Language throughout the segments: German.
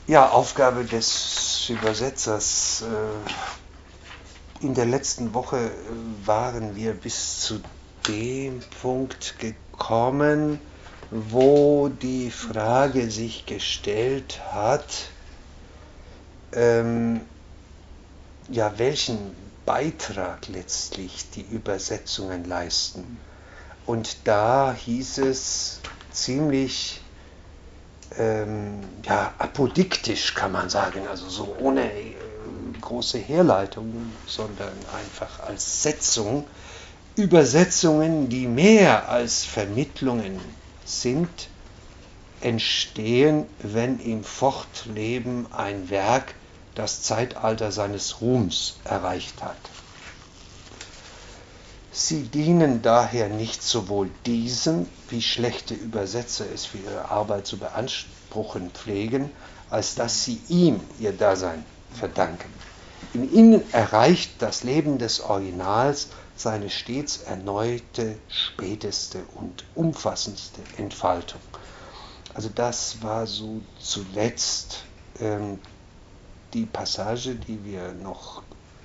Ja, Aufgabe des Übersetzers. In der letzten Woche waren wir bis zu dem Punkt gekommen, wo die Frage sich gestellt hat, ja, welchen Beitrag letztlich die Übersetzungen leisten. Und da hieß es ziemlich ja, apodiktisch, kann man sagen, also so ohne große Herleitung, sondern einfach als Setzung, Übersetzungen, die mehr als Vermittlungen sind, entstehen, wenn im Fortleben ein Werk das Zeitalter seines Ruhms erreicht hat. Sie dienen daher nicht sowohl diesem, wie schlechte Übersetzer es für ihre Arbeit zu beanspruchen pflegen, als dass sie ihm ihr Dasein verdanken. In ihnen erreicht das Leben des Originals seine stets erneute, späteste und umfassendste Entfaltung. Also das war so zuletzt die Passage, die wir noch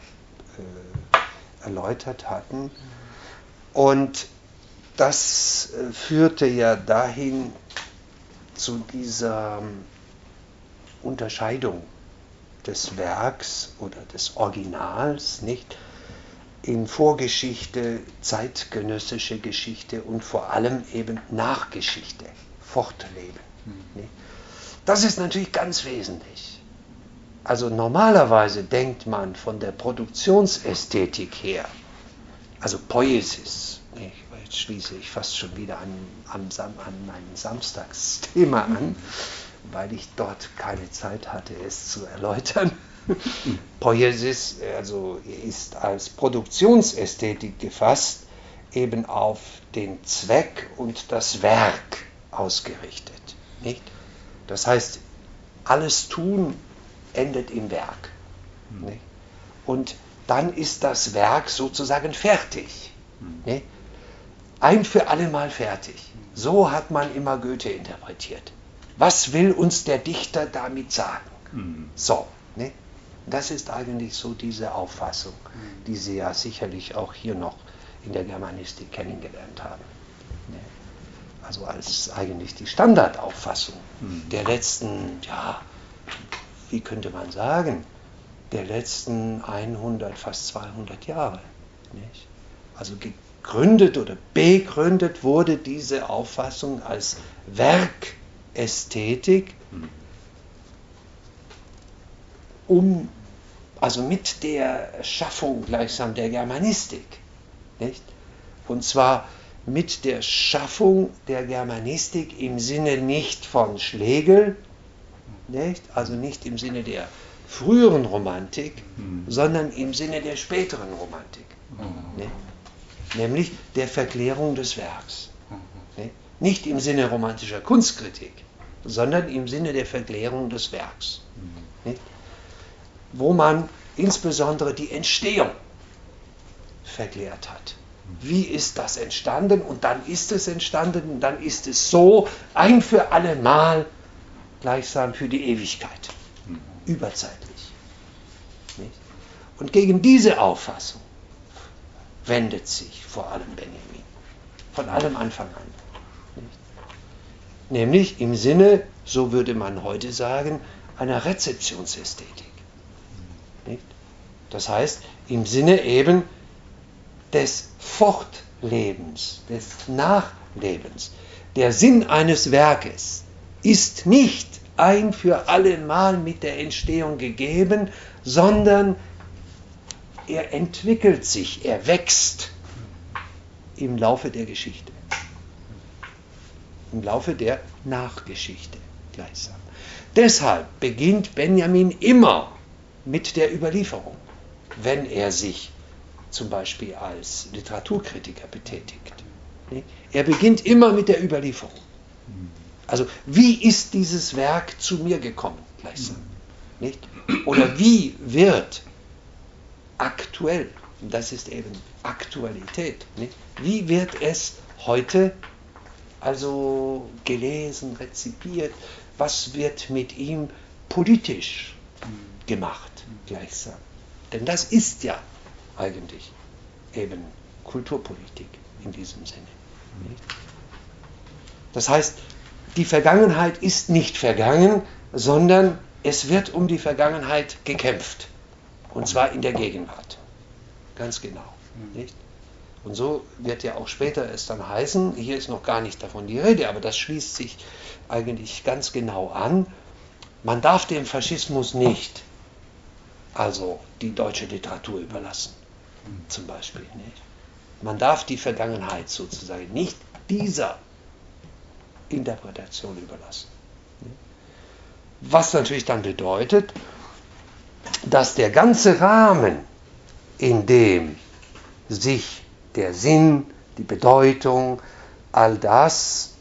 erläutert hatten. Und das führte ja dahin zu dieser Unterscheidung des Werks oder des Originals, nicht, in Vorgeschichte, zeitgenössische Geschichte und vor allem eben Nachgeschichte, Fortleben. Nicht? Das ist natürlich ganz wesentlich. Also normalerweise denkt man von der Produktionsästhetik her, also Poiesis, jetzt schließe ich fast schon wieder an mein Samstagsthema an, weil ich dort keine Zeit hatte, es zu erläutern. Poiesis also ist als Produktionsästhetik gefasst, eben auf den Zweck und das Werk ausgerichtet. Nicht? Das heißt, alles Tun endet im Werk. Nicht? Und dann ist das Werk sozusagen fertig. Nicht? Ein für alle Mal fertig. So hat man immer Goethe interpretiert. Was will uns der Dichter damit sagen? So, nicht? Das ist eigentlich so diese Auffassung, die Sie ja sicherlich auch hier noch in der Germanistik kennengelernt haben. Also als eigentlich die Standardauffassung der letzten, ja, wie könnte man sagen, der letzten 100, fast 200 Jahre. Nicht? Also gegründet oder begründet wurde diese Auffassung als Werkästhetik, also mit der Schaffung gleichsam der Germanistik. Nicht? Und zwar mit der Schaffung der Germanistik im Sinne nicht von Schlegel, nicht? Also nicht im Sinne der früheren Romantik, sondern im Sinne der späteren Romantik. Nicht? Nämlich der Verklärung des Werks. Nicht im Sinne romantischer Kunstkritik, sondern im Sinne der Verklärung des Werks. Nicht? Wo man insbesondere die Entstehung verklärt hat. Wie ist das entstanden? Und dann ist es entstanden und dann ist es so ein für alle Mal gleichsam für die Ewigkeit. Überzeitlich. Nicht? Und gegen diese Auffassung wendet sich vor allem Benjamin. Von allem Anfang an. Nicht? Nämlich im Sinne, so würde man heute sagen, einer Rezeptionsästhetik. Nicht? Das heißt, im Sinne eben des Fortlebens, des Nachlebens. Der Sinn eines Werkes ist nicht ein für alle Mal mit der Entstehung gegeben, sondern er entwickelt sich, er wächst im Laufe der Geschichte. Im Laufe der Nachgeschichte gleichsam. Deshalb beginnt Benjamin immer mit der Überlieferung, wenn er sich zum Beispiel als Literaturkritiker betätigt. Er beginnt immer mit der Überlieferung. Also, wie ist dieses Werk zu mir gekommen? Gleichsam. Nicht? Oder wie wird aktuell, und das ist eben Aktualität, nicht? Wie wird es heute also gelesen, rezipiert? Was wird mit ihm politisch gemacht, gleichsam. Denn das ist ja eigentlich eben Kulturpolitik in diesem Sinne. Nicht? Das heißt, die Vergangenheit ist nicht vergangen, sondern es wird um die Vergangenheit gekämpft. Und zwar in der Gegenwart. Ganz genau. Nicht? Und so wird ja auch später es dann heißen, hier ist noch gar nicht davon die Rede, aber das schließt sich eigentlich ganz genau an, man darf dem Faschismus nicht also die deutsche Literatur überlassen, zum Beispiel. Nicht? Man darf die Vergangenheit sozusagen nicht dieser Interpretation überlassen. Was natürlich dann bedeutet, dass der ganze Rahmen, in dem sich der Sinn, die Bedeutung, all das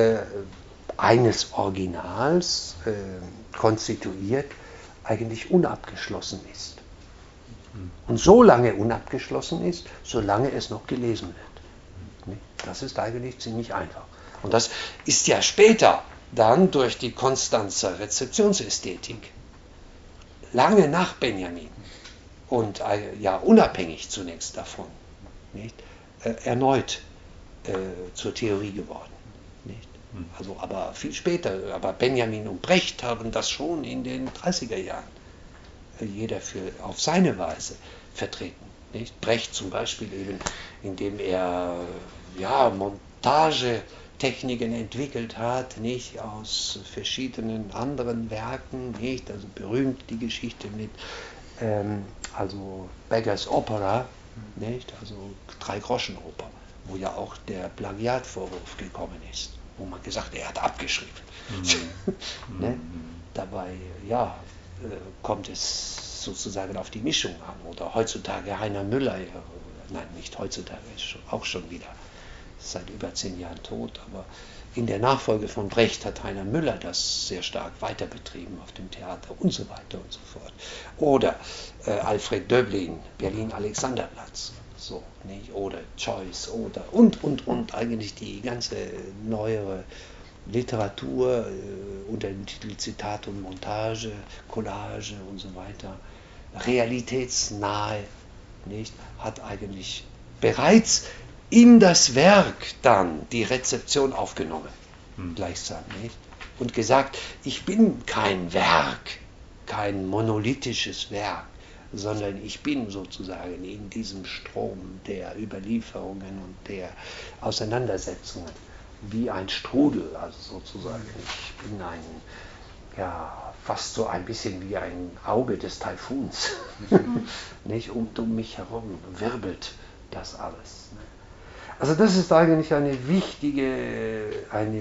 eines Originals konstituiert, eigentlich unabgeschlossen ist. Und so lange unabgeschlossen ist, solange es noch gelesen wird. Das ist eigentlich ziemlich einfach. Und das ist ja später dann durch die Konstanzer Rezeptionsästhetik, lange nach Benjamin und ja unabhängig zunächst davon, nicht, erneut zur Theorie geworden. Nicht? Also, aber viel später, aber Benjamin und Brecht haben das schon in den 30er Jahren jeder auf seine Weise vertreten. Nicht? Brecht zum Beispiel eben, indem er ja, Montagetechniken entwickelt hat, nicht, aus verschiedenen anderen Werken, nicht, also berühmt die Geschichte mit also Beggars Opera, nicht, also Drei-Groschen-Oper, wo ja auch der Plagiatvorwurf gekommen ist, wo man gesagt hat, er hat abgeschrieben. Ne? Dabei, ja, kommt es sozusagen auf die Mischung an. Oder heutzutage Heiner Müller, nein, nicht heutzutage, ist auch schon wieder seit über 10 Jahren tot, aber in der Nachfolge von Brecht hat Heiner Müller das sehr stark weiter betrieben auf dem Theater und so weiter und so fort. Oder Alfred Döblin, Berlin-Alexanderplatz, so, nicht? Oder Joyce, oder und eigentlich die ganze neuere Literatur unter dem Titel Zitat und Montage, Collage und so weiter, realitätsnahe, nicht, hat eigentlich bereits in das Werk dann die Rezeption aufgenommen, gleichsam, nicht? Und gesagt, ich bin kein Werk, kein monolithisches Werk, sondern ich bin sozusagen in diesem Strom der Überlieferungen und der Auseinandersetzungen wie ein Strudel, also sozusagen, ich bin ein, ja, fast so ein bisschen wie ein Auge des Taifuns, nicht, um mich herum wirbelt das alles. Ne? Also das ist eigentlich eine wichtige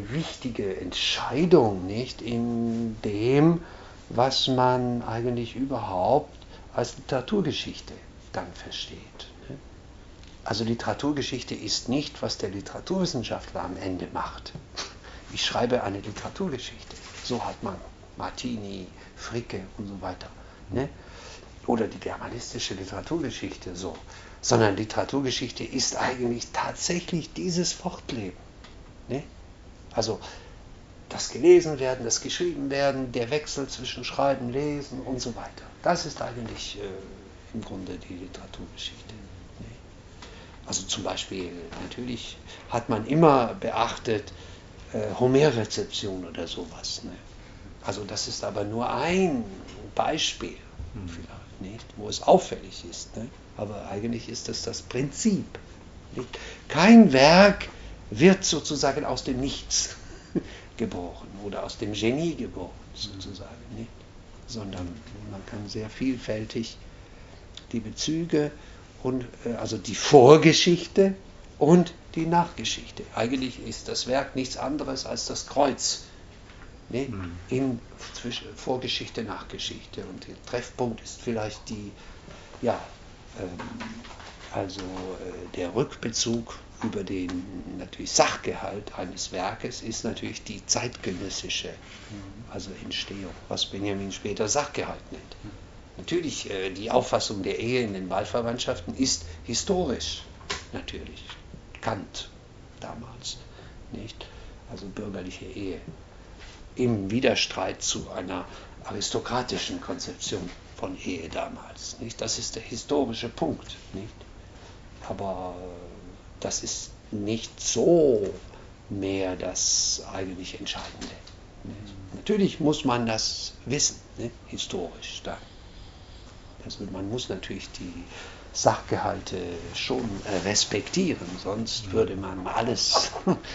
Entscheidung, nicht, in dem, was man eigentlich überhaupt als Literaturgeschichte dann versteht. Ne? Also Literaturgeschichte ist nicht, was der Literaturwissenschaftler am Ende macht. Ich schreibe eine Literaturgeschichte. So hat man Martini, Fricke und so weiter. Ne? Oder die germanistische Literaturgeschichte so. Sondern Literaturgeschichte ist eigentlich tatsächlich dieses Fortleben. Ne? Also das Gelesen werden, das Geschrieben werden, der Wechsel zwischen Schreiben, Lesen und so weiter. Das ist eigentlich im Grunde die Literaturgeschichte. Ne? Also zum Beispiel, natürlich hat man immer beachtet Homer-Rezeption oder sowas. Ne? Also das ist aber nur ein Beispiel, vielleicht, nicht, wo es auffällig ist. Ne? Aber eigentlich ist das Prinzip. Nicht? Kein Werk wird sozusagen aus dem Nichts geboren oder aus dem Genie geboren, sozusagen. Nicht? Sondern man kann sehr vielfältig die Bezüge und also die Vorgeschichte und die Nachgeschichte. Eigentlich ist das Werk nichts anderes als das Kreuz. Ne? In Vorgeschichte, Nachgeschichte. Und der Treffpunkt ist vielleicht die, ja, der Rückbezug über den natürlich Sachgehalt eines Werkes ist natürlich die zeitgenössische also Entstehung, was Benjamin später Sachgehalt nennt. Natürlich, die Auffassung der Ehe in den Wahlverwandtschaften ist historisch, natürlich. Kant damals, nicht? Also bürgerliche Ehe. Im Widerstreit zu einer aristokratischen Konzeption von Ehe damals. Nicht? Das ist der historische Punkt. Nicht? Aber das ist nicht so mehr das eigentlich Entscheidende. Nicht? Natürlich muss man das wissen, nicht? Historisch. Also man muss natürlich die Sachgehalte schon respektieren, sonst würde man alles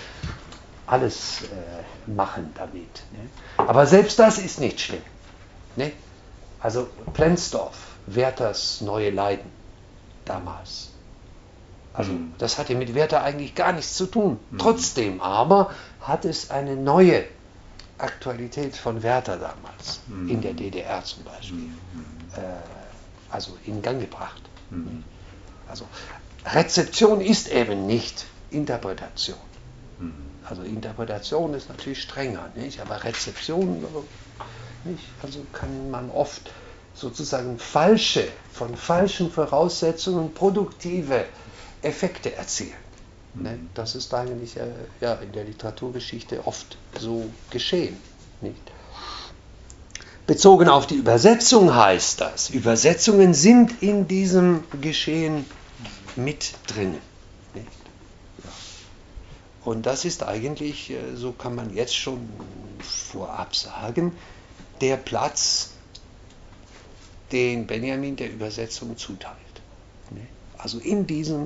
machen damit. Ne? Aber selbst das ist nicht schlimm. Ne? Also Plenzdorf, Werthers neue Leiden damals. Also das hatte mit Werther eigentlich gar nichts zu tun. Trotzdem aber hat es eine neue Aktualität von Werther damals, in der DDR zum Beispiel, also in Gang gebracht. Also Rezeption ist eben nicht Interpretation. Also Interpretation ist natürlich strenger, nicht? Aber Rezeption nicht. Also kann man oft sozusagen von falschen Voraussetzungen produktive Effekte erzielen. Ne? Das ist eigentlich in der Literaturgeschichte oft so geschehen. Nicht? Bezogen auf die Übersetzung heißt das, Übersetzungen sind in diesem Geschehen mit drin. Nicht? Ja. Und das ist eigentlich, so kann man jetzt schon vorab sagen, der Platz, den Benjamin der Übersetzung zuteilt. Nicht? Also in diesem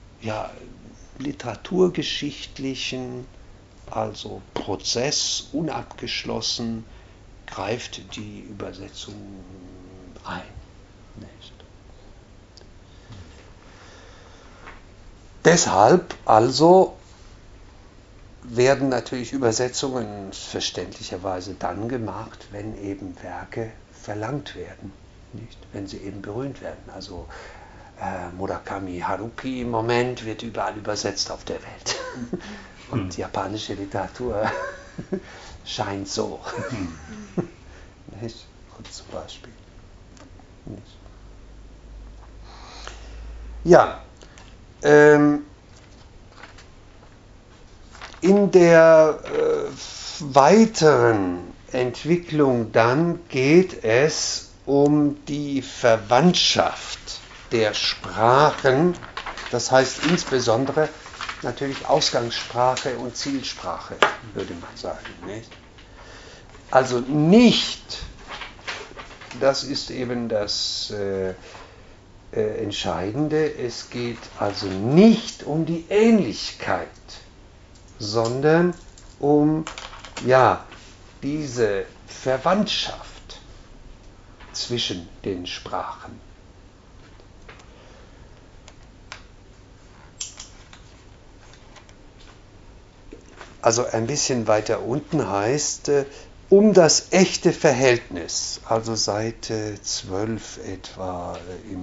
literaturgeschichtlichen Prozess unabgeschlossen greift die Übersetzung ein. Nicht? Deshalb werden natürlich Übersetzungen verständlicherweise dann gemacht, wenn eben Werke verlangt werden, nicht? Wenn sie eben berühmt werden. Also Murakami Haruki im Moment wird überall übersetzt auf der Welt. Und japanische Literatur scheint so. Nicht? Und zum Beispiel. Nicht? Ja, in der weiteren Entwicklung dann geht es um die Verwandtschaft der Sprachen, das heißt insbesondere natürlich Ausgangssprache und Zielsprache, würde man sagen. Nicht? Also nicht, das ist eben das Entscheidende, es geht also nicht um die Ähnlichkeit, sondern um diese Verwandtschaft zwischen den Sprachen. Also ein bisschen weiter unten heißt, um das echte Verhältnis, also Seite 12 etwa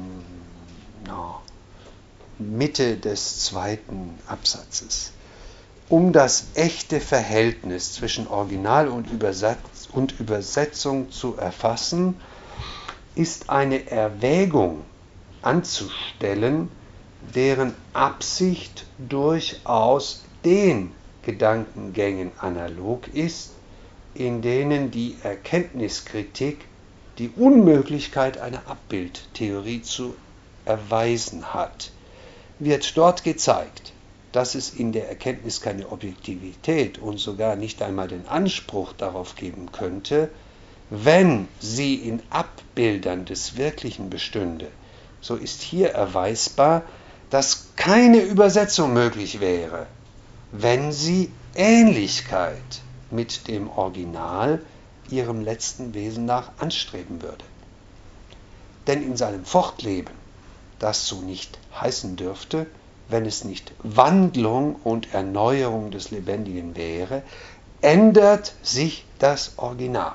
Mitte des zweiten Absatzes. Um das echte Verhältnis zwischen Original und Übersetzung zu erfassen, ist eine Erwägung anzustellen, deren Absicht durchaus den Gedankengängen analog ist, in denen die Erkenntniskritik die Unmöglichkeit einer Abbildtheorie zu erweisen hat. Wird dort gezeigt, dass es in der Erkenntnis keine Objektivität und sogar nicht einmal den Anspruch darauf geben könnte, wenn sie in Abbildern des Wirklichen bestünde, so ist hier erweisbar, dass keine Übersetzung möglich wäre, wenn sie Ähnlichkeit mit dem Original ihrem letzten Wesen nach anstreben würde. Denn in seinem Fortleben, das so nicht heißen dürfte, wenn es nicht Wandlung und Erneuerung des Lebendigen wäre, ändert sich das Original.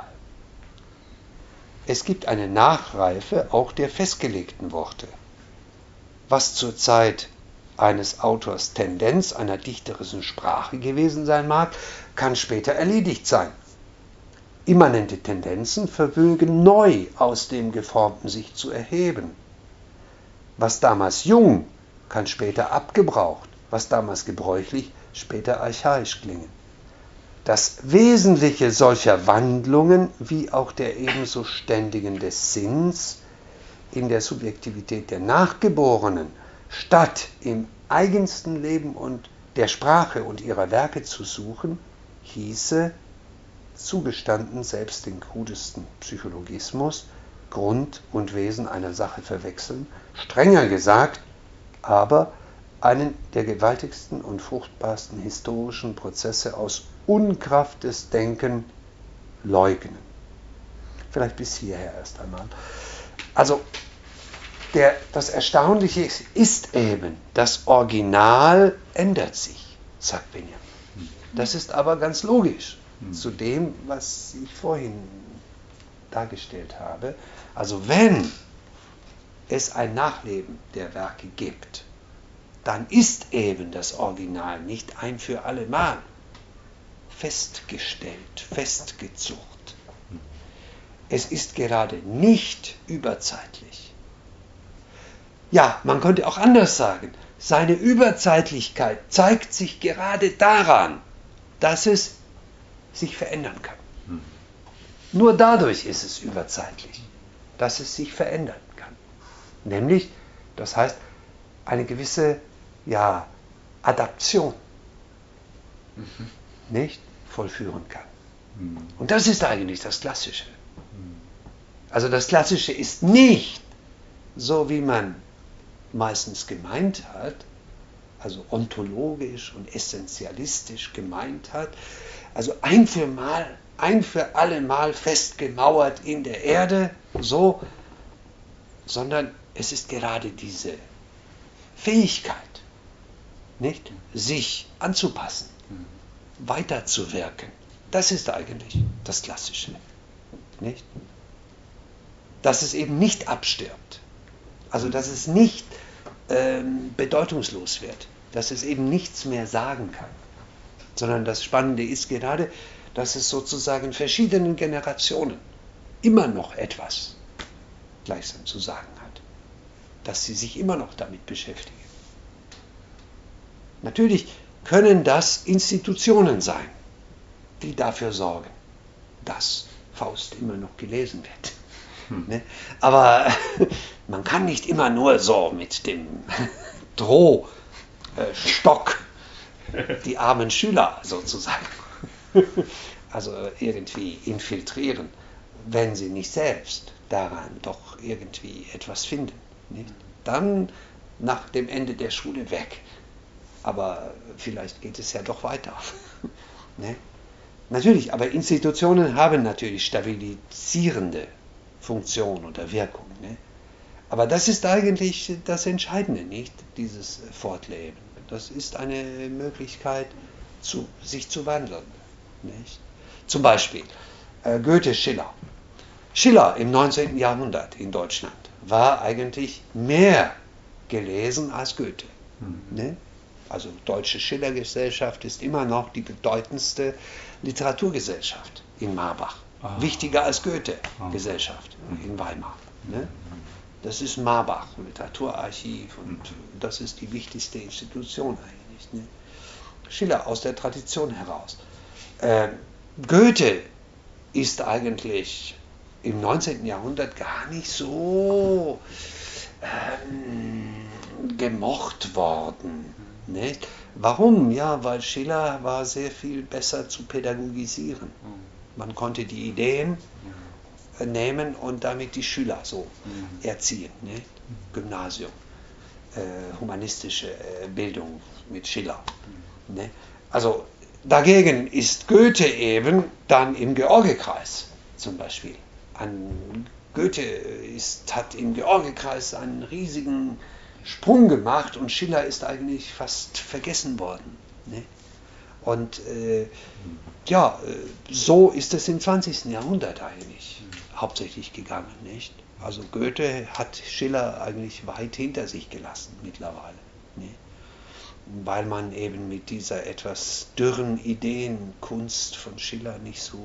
Es gibt eine Nachreife auch der festgelegten Worte. Was zur Zeit eines Autors Tendenz einer dichterischen Sprache gewesen sein mag, kann später erledigt sein. Immanente Tendenzen vermögen neu aus dem Geformten sich zu erheben. Was damals jung, kann später abgebraucht, was damals gebräuchlich, später archaisch klingen. Das Wesentliche solcher Wandlungen, wie auch der ebenso ständigen des Sinns in der Subjektivität der Nachgeborenen, statt im eigensten Leben und der Sprache und ihrer Werke zu suchen, hieße, zugestanden selbst den krudesten Psychologismus, Grund und Wesen einer Sache verwechseln, strenger gesagt, aber einen der gewaltigsten und fruchtbarsten historischen Prozesse aus Unkraft des Denkens leugnen. Vielleicht bis hierher erst einmal. Also, das Erstaunliche ist eben, das Original ändert sich, sagt Benjamin. Das ist aber ganz logisch zu dem, was ich vorhin dargestellt habe. Also wenn es ein Nachleben der Werke gibt, dann ist eben das Original nicht ein für allemal festgestellt, festgezucht. Es ist gerade nicht überzeitlich. Ja, man könnte auch anders sagen, seine Überzeitlichkeit zeigt sich gerade daran, dass es sich verändern kann. Nur dadurch ist es überzeitlich, dass es sich verändern kann. Nämlich, das heißt, eine gewisse Adaption nicht vollführen kann. Und das ist eigentlich das Klassische. Also das Klassische ist nicht so, wie man meistens gemeint hat, also ontologisch und essentialistisch gemeint hat, also ein für alle Mal festgemauert in der Erde, so, sondern es ist gerade diese Fähigkeit, nicht, sich anzupassen, weiterzuwirken. Das ist eigentlich das Klassische, nicht? Dass es eben nicht abstirbt, also dass es nicht bedeutungslos wird, dass es eben nichts mehr sagen kann, sondern das Spannende ist gerade, dass es sozusagen verschiedenen Generationen immer noch etwas gleichsam zu sagen hat, dass sie sich immer noch damit beschäftigen. Natürlich können das Institutionen sein, die dafür sorgen, dass Faust immer noch gelesen wird. Ne? Aber man kann nicht immer nur so mit dem Drohstock die armen Schüler sozusagen also irgendwie infiltrieren, wenn sie nicht selbst daran doch irgendwie etwas finden. Nicht? Dann nach dem Ende der Schule weg. Aber vielleicht geht es ja doch weiter. Ne? Natürlich, aber Institutionen haben natürlich stabilisierende Funktion oder Wirkung. Ne? Aber das ist eigentlich das Entscheidende, nicht? Dieses Fortleben. Das ist eine Möglichkeit, sich zu wandeln. Nicht? Zum Beispiel Goethe, Schiller. Schiller im 19. Jahrhundert in Deutschland war eigentlich mehr gelesen als Goethe. Ne? Also Deutsche Schillergesellschaft ist immer noch die bedeutendste Literaturgesellschaft in Marbach. Wichtiger als Goethe-Gesellschaft in Weimar. Ne? Das ist Marbach, Literaturarchiv, und das ist die wichtigste Institution eigentlich. Ne? Schiller aus der Tradition heraus. Goethe ist eigentlich im 19. Jahrhundert gar nicht so gemocht worden. Nicht? Warum? Ja, weil Schiller war sehr viel besser zu pädagogisieren. Man konnte die Ideen nehmen und damit die Schüler so erziehen. Nicht? Gymnasium, humanistische Bildung mit Schiller. Ne? Also dagegen ist Goethe eben dann im Georgekreis zum Beispiel. Goethe hat im Georgekreis einen riesigen Sprung gemacht und Schiller ist eigentlich fast vergessen worden. Ne? Und so ist es im 20. Jahrhundert eigentlich hauptsächlich gegangen. Nicht? Also Goethe hat Schiller eigentlich weit hinter sich gelassen mittlerweile. Ne? Weil man eben mit dieser etwas dürren Ideenkunst von Schiller nicht so,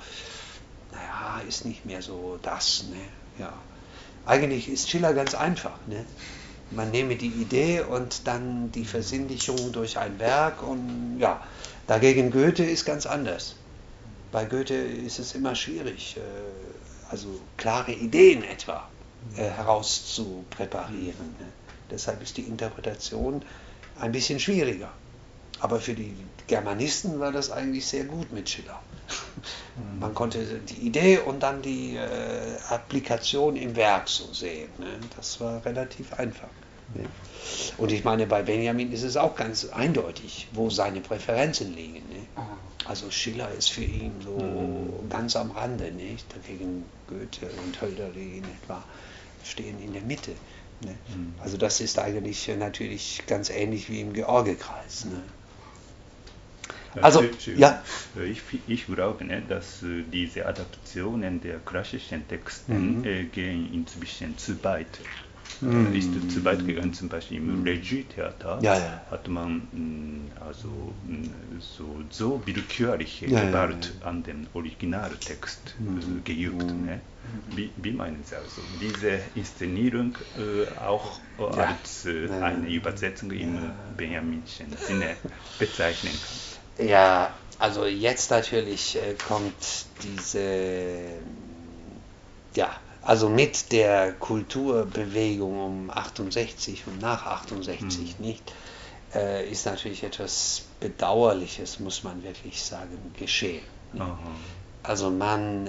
ist nicht mehr so das. Ne? Ja. Eigentlich ist Schiller ganz einfach. Ne? Man nehme die Idee und dann die Versinnlichung durch ein Werk und Dagegen Goethe ist ganz anders. Bei Goethe ist es immer schwierig, also klare Ideen etwa herauszupräparieren. Ne? Deshalb ist die Interpretation ein bisschen schwieriger. Aber für die Germanisten war das eigentlich sehr gut mit Schiller. Man konnte die Idee und dann die Applikation im Werk so sehen. Ne? Das war relativ einfach. Ne? Und ich meine, bei Benjamin ist es auch ganz eindeutig, wo seine Präferenzen liegen. Ne? Also Schiller ist für ihn so ganz am Rande, nicht? Dagegen Goethe und Hölderlin etwa stehen in der Mitte. Ne? Also das ist eigentlich natürlich ganz ähnlich wie im George-Kreis. Ne? Also, ja. Ich glaube, dass diese Adaptionen der klassischen Texte gehen inzwischen zu weit. Ist zu weit gegangen, zum Beispiel im Regie-Theater hat man so willkürliche Gewalt an den Originaltext geübt. Ne? Wie meinen Sie also, diese Inszenierung auch als eine Übersetzung im Benjaminschen Sinne bezeichnen kann? Ja, also jetzt natürlich kommt diese, also mit der Kulturbewegung um 68 und nach 68 nicht, ist natürlich etwas Bedauerliches, muss man wirklich sagen, geschehen. Also man,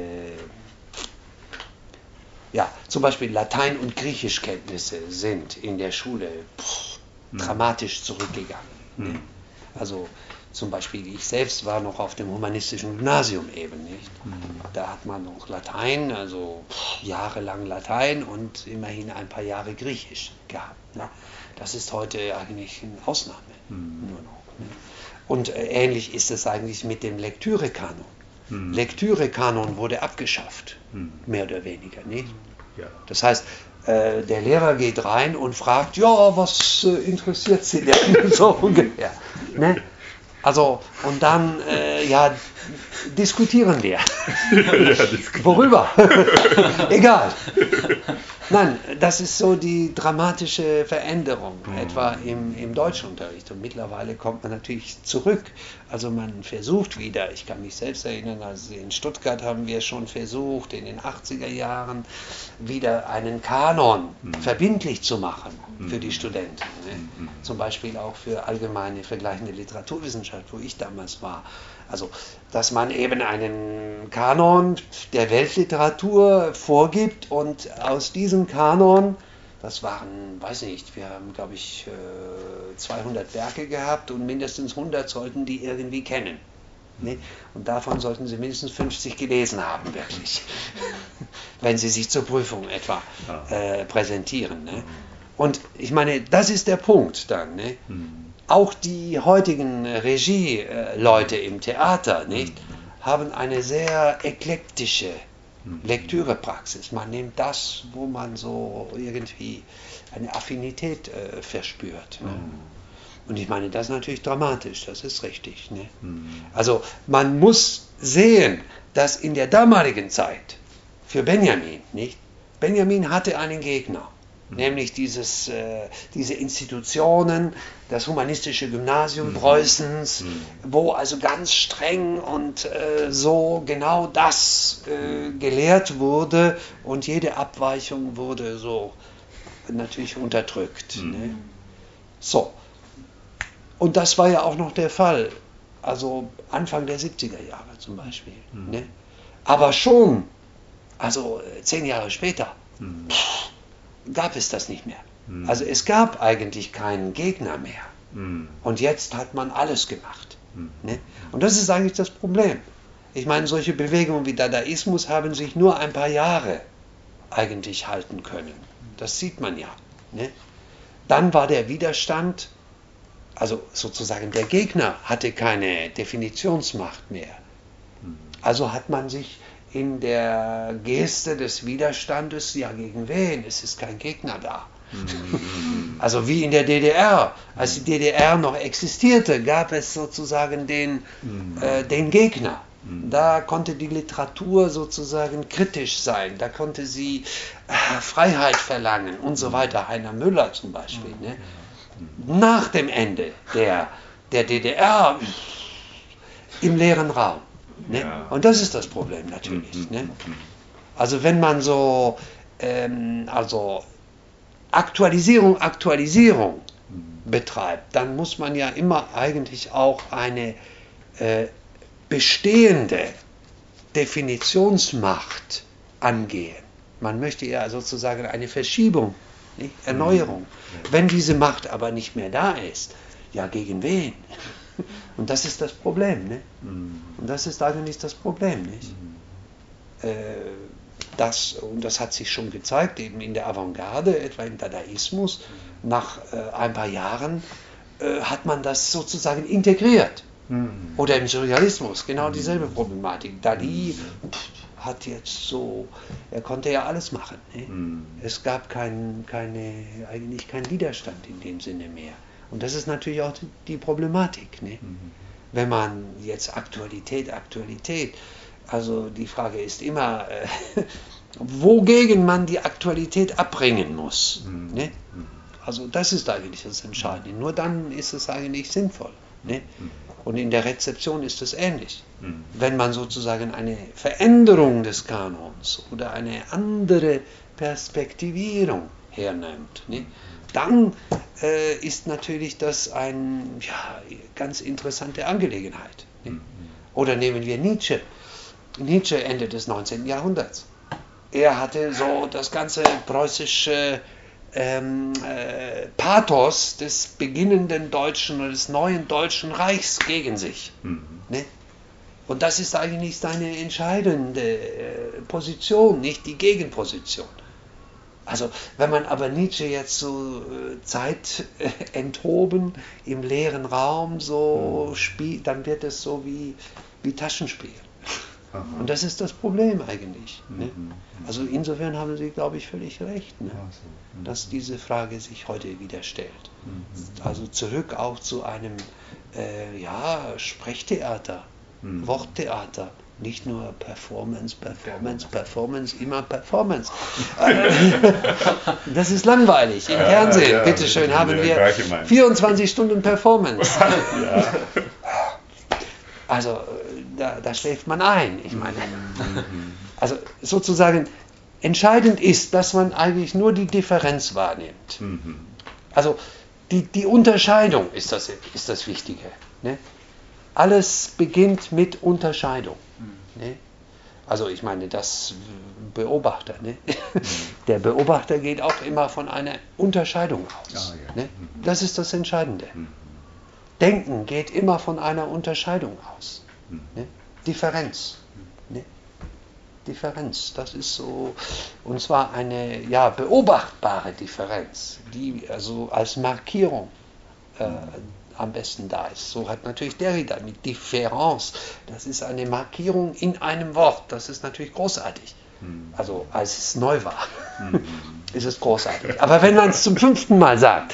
zum Beispiel Latein- und Griechischkenntnisse sind in der Schule dramatisch zurückgegangen. Also zum Beispiel ich selbst war noch auf dem humanistischen Gymnasium eben, nicht? Da hat man noch Latein, also jahrelang Latein und immerhin ein paar Jahre Griechisch gehabt. Ne? Das ist heute eigentlich eine Ausnahme nur noch. Ne? Und ähnlich ist es eigentlich mit dem Lektürekanon. Lektürekanon wurde abgeschafft, mehr oder weniger, nicht? Ja. Das heißt, der Lehrer geht rein und fragt, ja, was interessiert Sie denn so ungefähr? Ne? Also, und dann, diskutieren wir. Worüber? Egal. Nein, das ist so die dramatische Veränderung, etwa im Deutschunterricht. Und mittlerweile kommt man natürlich zurück. Also man versucht wieder, ich kann mich selbst erinnern, also in Stuttgart haben wir schon versucht, in den 80er Jahren wieder einen Kanon verbindlich zu machen für die Studenten. Ne? Zum Beispiel auch für allgemeine vergleichende Literaturwissenschaft, wo ich damals war. Also, dass man eben einen Kanon der Weltliteratur vorgibt und aus diesem Kanon, das waren, weiß nicht, wir haben, glaube ich, 200 Werke gehabt und mindestens 100 sollten die irgendwie kennen. Ne? Und davon sollten sie mindestens 50 gelesen haben, wirklich, wenn sie sich zur Prüfung etwa präsentieren. Ne? Und ich meine, das ist der Punkt dann. Ne? Auch die heutigen Regieleute im Theater nicht, haben eine sehr eklektische Lektürepraxis. Man nimmt das, wo man so irgendwie eine Affinität verspürt. Ne? Und ich meine, das ist natürlich dramatisch, das ist richtig. Ne? Also man muss sehen, dass in der damaligen Zeit für Benjamin, nicht? Benjamin hatte einen Gegner. Nämlich diese Institutionen, das humanistische Gymnasium Preußens, wo also ganz streng und so genau das gelehrt wurde und jede Abweichung wurde so natürlich unterdrückt. Ne? So. Und das war ja auch noch der Fall, also Anfang der 70er Jahre zum Beispiel. Ne? Aber schon, also 10 Jahre später, gab es das nicht mehr. Also es gab eigentlich keinen Gegner mehr. Und jetzt hat man alles gemacht. Ne? Und das ist eigentlich das Problem. Ich meine, solche Bewegungen wie Dadaismus haben sich nur ein paar Jahre eigentlich halten können. Das sieht man ja. Ne? Dann war der Widerstand, also sozusagen der Gegner hatte keine Definitionsmacht mehr. Also hat man sich in der Geste des Widerstandes, ja gegen wen? Es ist kein Gegner da. Also wie in der DDR. Als die DDR noch existierte, gab es sozusagen den Gegner. Da konnte die Literatur sozusagen kritisch sein. Da konnte sie Freiheit verlangen und so weiter. Heiner Müller zum Beispiel. Ne? Nach dem Ende der DDR im leeren Raum. Ne? Ja. Und das ist das Problem natürlich. Ne? Also wenn man so, also Aktualisierung betreibt, dann muss man ja immer eigentlich auch eine bestehende Definitionsmacht angehen. Man möchte ja sozusagen eine Verschiebung, nicht? Erneuerung. Wenn diese Macht aber nicht mehr da ist, ja, gegen wen? Und das ist das Problem. Ne? Und das ist eigentlich das Problem. Nicht? Und das hat sich schon gezeigt, eben in der Avantgarde, etwa im Dadaismus, nach ein paar Jahren hat man das sozusagen integriert. Oder im Surrealismus, genau dieselbe Problematik. Dalí hat jetzt so, er konnte ja alles machen. Ne? Es gab eigentlich keinen Widerstand in dem Sinne mehr. Und das ist natürlich auch die Problematik. Ne? Wenn man jetzt Aktualität, also die Frage ist immer, wogegen man die Aktualität abbringen muss. Ne? Also das ist eigentlich das Entscheidende. Nur dann ist es eigentlich sinnvoll. Ne? Und in der Rezeption ist es ähnlich. Wenn man sozusagen eine Veränderung des Kanons oder eine andere Perspektivierung hernimmt, ne? Dann ist natürlich das eine ganz interessante Angelegenheit. Ne? Oder nehmen wir Nietzsche. Nietzsche Ende des 19. Jahrhunderts. Er hatte so das ganze preußische Pathos des beginnenden deutschen oder des neuen deutschen Reichs gegen sich. Ne? Und das ist eigentlich seine entscheidende Position, nicht die Gegenposition. Also wenn man aber Nietzsche jetzt so Zeit enthoben im leeren Raum so spielt, dann wird es so wie Taschenspiel. Und das ist das Problem eigentlich. Ne? Also insofern haben Sie, glaube ich, völlig recht, ne? Dass diese Frage sich heute wieder stellt. Also zurück auch zu einem Sprechtheater, Worttheater. Nicht nur Performance, immer Performance. Das ist langweilig. Im Fernsehen, bitteschön, haben wir 24 Stunden Performance. Also da schläft man ein. Ich meine, also sozusagen entscheidend ist, dass man eigentlich nur die Differenz wahrnimmt. Also die Unterscheidung ist das Wichtige. Ne? Alles beginnt mit Unterscheidung. Ne? Also ich meine, das Beobachter, ne? Der Beobachter geht auch immer von einer Unterscheidung aus. Ne? Das ist das Entscheidende. Denken geht immer von einer Unterscheidung aus. Ne? Differenz. Ne? Differenz, das ist so, und zwar eine beobachtbare Differenz, die also als Markierung am besten da ist. So hat natürlich Derrida mit Différence, das ist eine Markierung in einem Wort, das ist natürlich großartig. Also als es neu war, ist es großartig. Aber wenn man es zum 5. Mal sagt,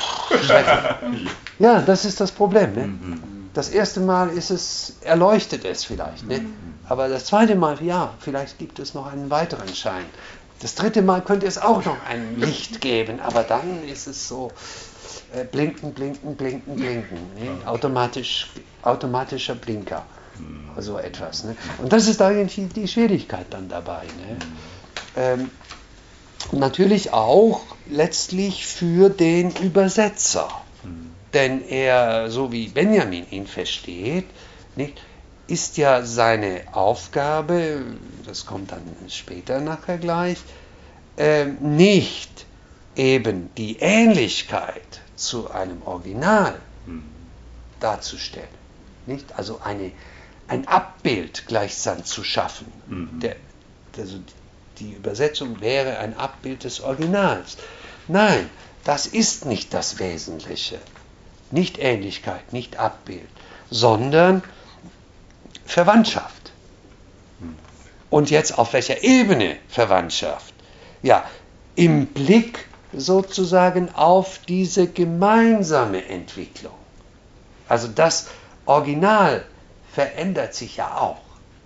ja, das ist das Problem. Ne? Das erste Mal erleuchtet es vielleicht. Ne? Aber das zweite Mal, ja, vielleicht gibt es noch einen weiteren Schein. Das 3. Mal könnte es auch noch ein Licht geben, aber dann ist es so blinken. Ne? Automatischer Blinker. So etwas. Ne? Und das ist eigentlich die Schwierigkeit dann dabei. Ne? Und natürlich auch letztlich für den Übersetzer. Denn er, so wie Benjamin ihn versteht, nicht, ist ja seine Aufgabe, das kommt dann später nachher gleich, nicht eben die Ähnlichkeit zu einem Original darzustellen. Nicht? Also ein Abbild gleichsam zu schaffen. Also die Übersetzung wäre ein Abbild des Originals. Nein, das ist nicht das Wesentliche. Nicht Ähnlichkeit, nicht Abbild, sondern Verwandtschaft. Und jetzt auf welcher Ebene Verwandtschaft? Ja, im Blick sozusagen auf diese gemeinsame Entwicklung. Also das Original verändert sich ja auch.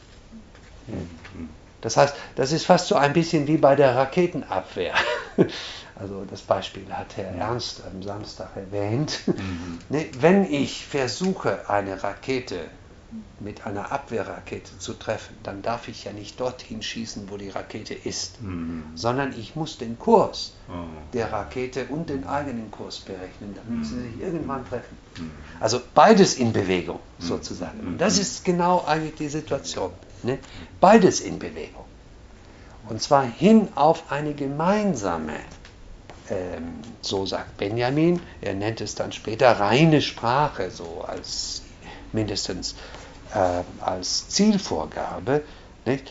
Das heißt, das ist fast so ein bisschen wie bei der Raketenabwehr. Also das Beispiel hat Herr Ernst am Samstag erwähnt. Wenn ich versuche, eine Rakete mit einer Abwehrrakete zu treffen, dann darf ich ja nicht dorthin schießen, wo die Rakete ist, sondern ich muss den Kurs der Rakete und den eigenen Kurs berechnen, dann müssen sie sich irgendwann treffen. Also beides in Bewegung sozusagen. Und das ist genau eigentlich die Situation. Ne? Beides in Bewegung. Und zwar hin auf eine gemeinsame, so sagt Benjamin, er nennt es dann später reine Sprache, so als mindestens als Zielvorgabe, nicht?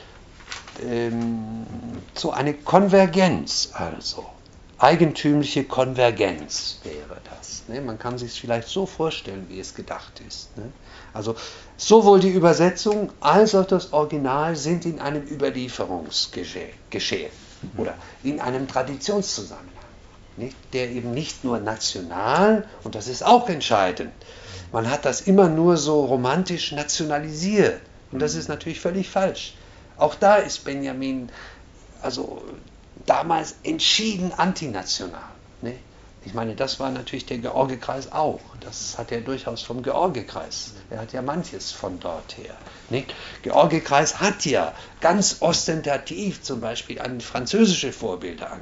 So eine Konvergenz, also eigentümliche Konvergenz wäre das. Ne? Man kann sich es vielleicht so vorstellen, wie es gedacht ist. Ne? Also sowohl die Übersetzung als auch das Original sind in einem Überlieferungsgeschehen oder in einem Traditionszusammenhang, nicht? Der eben nicht nur national, und das ist auch entscheidend, man hat das immer nur so romantisch nationalisiert. Und das ist natürlich völlig falsch. Auch da ist Benjamin also damals entschieden antinational. Ne? Ich meine, das war natürlich der Georgekreis auch. Das hat er durchaus vom Georgekreis. Er hat ja manches von dort her. Ne? Georgekreis hat ja ganz ostentativ zum Beispiel an französische Vorbilder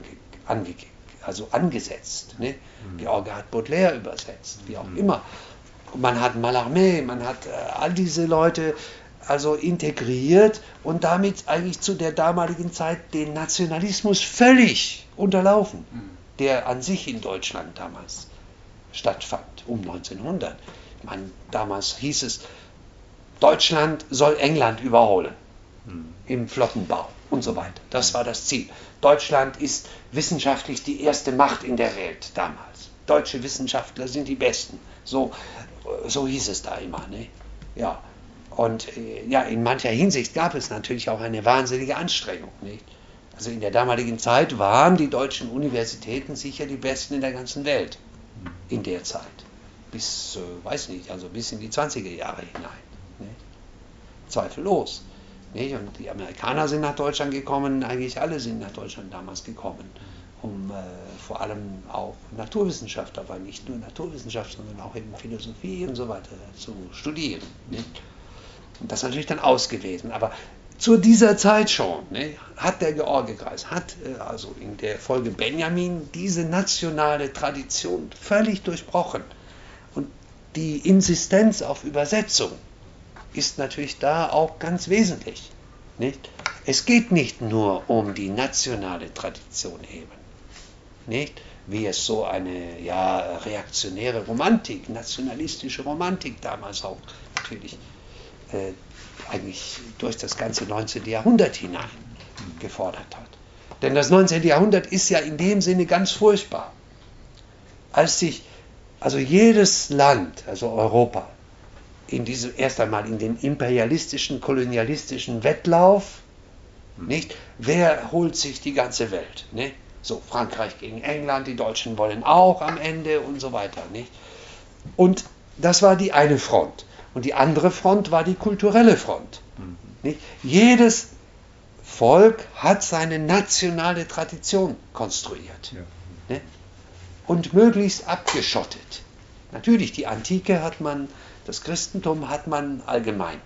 angesetzt. Ne? George hat Baudelaire übersetzt, wie auch immer. Man hat Mallarmé, man hat all diese Leute also integriert und damit eigentlich zu der damaligen Zeit den Nationalismus völlig unterlaufen, der an sich in Deutschland damals stattfand, um 1900. Ich meine, damals hieß es, Deutschland soll England überholen im Flottenbau und so weiter. Das war das Ziel. Deutschland ist wissenschaftlich die erste Macht in der Welt damals. Deutsche Wissenschaftler sind die Besten. So hieß es da immer. Ne? Ja. Und ja, in mancher Hinsicht gab es natürlich auch eine wahnsinnige Anstrengung. Nicht? Also in der damaligen Zeit waren die deutschen Universitäten sicher die besten in der ganzen Welt. In der Zeit. Bis, weiß nicht, also bis in die 20er Jahre hinein. Nicht? Zweifellos. Nicht? Und die Amerikaner sind nach Deutschland gekommen, eigentlich alle sind nach Deutschland damals gekommen, um vor allem auch Naturwissenschaft, aber nicht nur Naturwissenschaft, sondern auch eben Philosophie und so weiter zu studieren. Nicht? Und das ist natürlich dann ausgewählt. Aber zu dieser Zeit schon hat der Georgekreis, also in der Folge Benjamin, diese nationale Tradition völlig durchbrochen. Und die Insistenz auf Übersetzung ist natürlich da auch ganz wesentlich. Nicht? Es geht nicht nur um die nationale Tradition eben, nicht? Wie es so eine reaktionäre Romantik, nationalistische Romantik damals auch natürlich eigentlich durch das ganze 19. Jahrhundert hinein gefordert hat. Denn das 19. Jahrhundert ist ja in dem Sinne ganz furchtbar. Als sich also jedes Land, also Europa, erst einmal in den imperialistischen, kolonialistischen Wettlauf, nicht? Wer holt sich die ganze Welt? Nicht? So, Frankreich gegen England, die Deutschen wollen auch am Ende und so weiter. Nicht? Und das war die eine Front. Und die andere Front war die kulturelle Front. Nicht? Jedes Volk hat seine nationale Tradition konstruiert. Nicht? Und möglichst abgeschottet. Natürlich, die Antike hat man, das Christentum hat man allgemein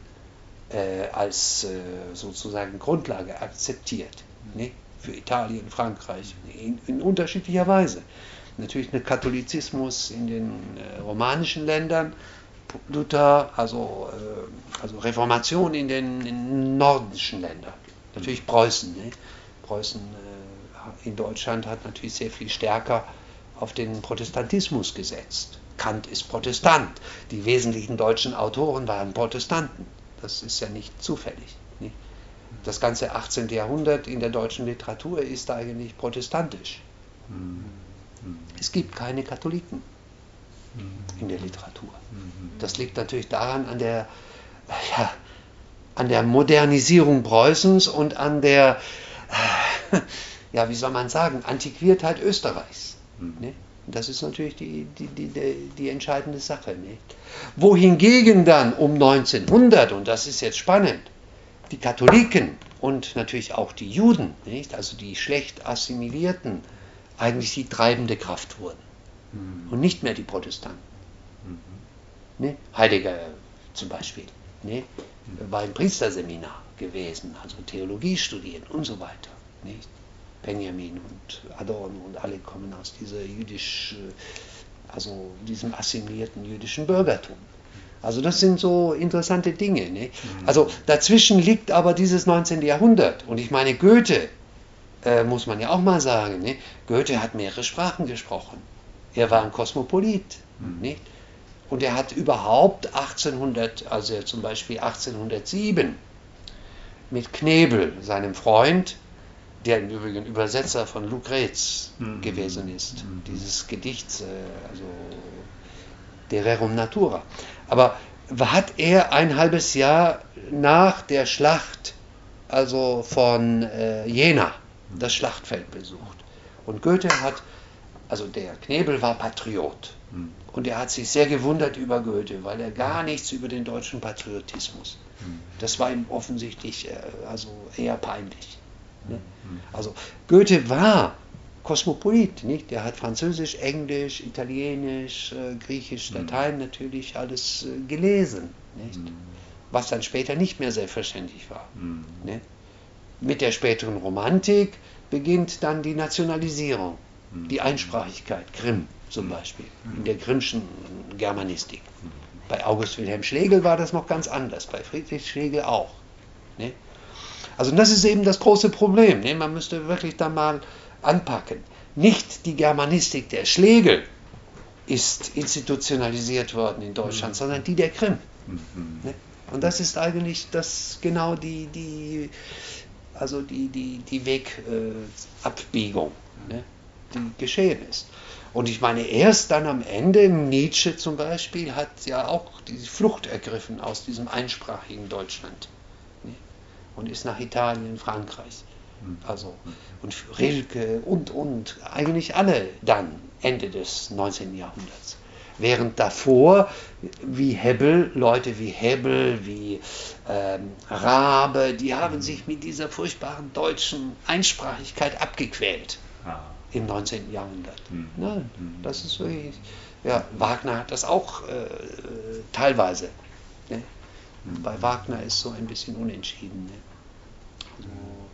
als sozusagen Grundlage akzeptiert. Nicht? Für Italien, Frankreich, in unterschiedlicher Weise. Natürlich der Katholizismus in den romanischen Ländern, Luther, also Reformation in den nordischen Ländern. Natürlich Preußen. Ne? Preußen in Deutschland hat natürlich sehr viel stärker auf den Protestantismus gesetzt. Kant ist Protestant. Die wesentlichen deutschen Autoren waren Protestanten. Das ist ja nicht zufällig. Nicht? Das ganze 18. Jahrhundert in der deutschen Literatur ist eigentlich protestantisch. Es gibt keine Katholiken in der Literatur. Das liegt natürlich daran an der Modernisierung Preußens und an der, wie soll man sagen, Antiquiertheit Österreichs. Ne? Das ist natürlich die entscheidende Sache. Nicht? Wohingegen dann um 1900, und das ist jetzt spannend, die Katholiken und natürlich auch die Juden, nicht? Also die schlecht assimilierten, eigentlich die treibende Kraft wurden. Und nicht mehr die Protestanten. Ne? Heidegger zum Beispiel. Ne? War im Priesterseminar gewesen, also Theologie studieren und so weiter. Nicht? Benjamin und Adorno und alle kommen aus dieser diesem assimilierten jüdischen Bürgertum. Also das sind so interessante Dinge. Ne? Also dazwischen liegt aber dieses 19. Jahrhundert. Und ich meine, Goethe, muss man ja auch mal sagen, ne? Goethe hat mehrere Sprachen gesprochen. Er war ein Kosmopolit. Nicht? Und er hat überhaupt 1800, also zum Beispiel 1807, mit Knebel, seinem Freund, der im Übrigen Übersetzer von Lucrez gewesen ist, dieses Gedichts, also De Rerum Natura. Aber hat er ein halbes Jahr nach der Schlacht, also von Jena, das Schlachtfeld besucht. Und Goethe also der Knebel war Patriot. Und er hat sich sehr gewundert über Goethe, weil er gar nichts über den deutschen Patriotismus. Das war ihm offensichtlich also eher peinlich. Ne? Also Goethe war Kosmopolit, nicht? Er hat Französisch, Englisch, Italienisch, Griechisch, Latein natürlich alles gelesen, nicht? Was dann später nicht mehr selbstverständlich war. Ne? Mit der späteren Romantik beginnt dann die Nationalisierung, die Einsprachigkeit, Grimm zum Beispiel, in der Grimmschen Germanistik. Bei August Wilhelm Schlegel war das noch ganz anders, bei Friedrich Schlegel auch. Ne? Also das ist eben das große Problem. Ne? Man müsste wirklich da mal anpacken. Nicht die Germanistik der Schlegel ist institutionalisiert worden in Deutschland, sondern die der Grimm. Ne? Und das ist eigentlich genau die Wegabbiegung, ne? Die geschehen ist. Und ich meine, erst dann am Ende, Nietzsche zum Beispiel, hat ja auch die Flucht ergriffen aus diesem einsprachigen Deutschland. Ne? Und ist nach Italien, Frankreich. Also, und Rilke und eigentlich alle dann, Ende des 19. Jahrhunderts. Während davor, Leute wie Hebbel, wie Raabe, die haben sich mit dieser furchtbaren deutschen Einsprachigkeit abgequält. Im 19. Jahrhundert. Nein, das ist wirklich, ja, Wagner hat das auch teilweise. Ne? Bei Wagner ist so ein bisschen unentschieden. Ne? Also,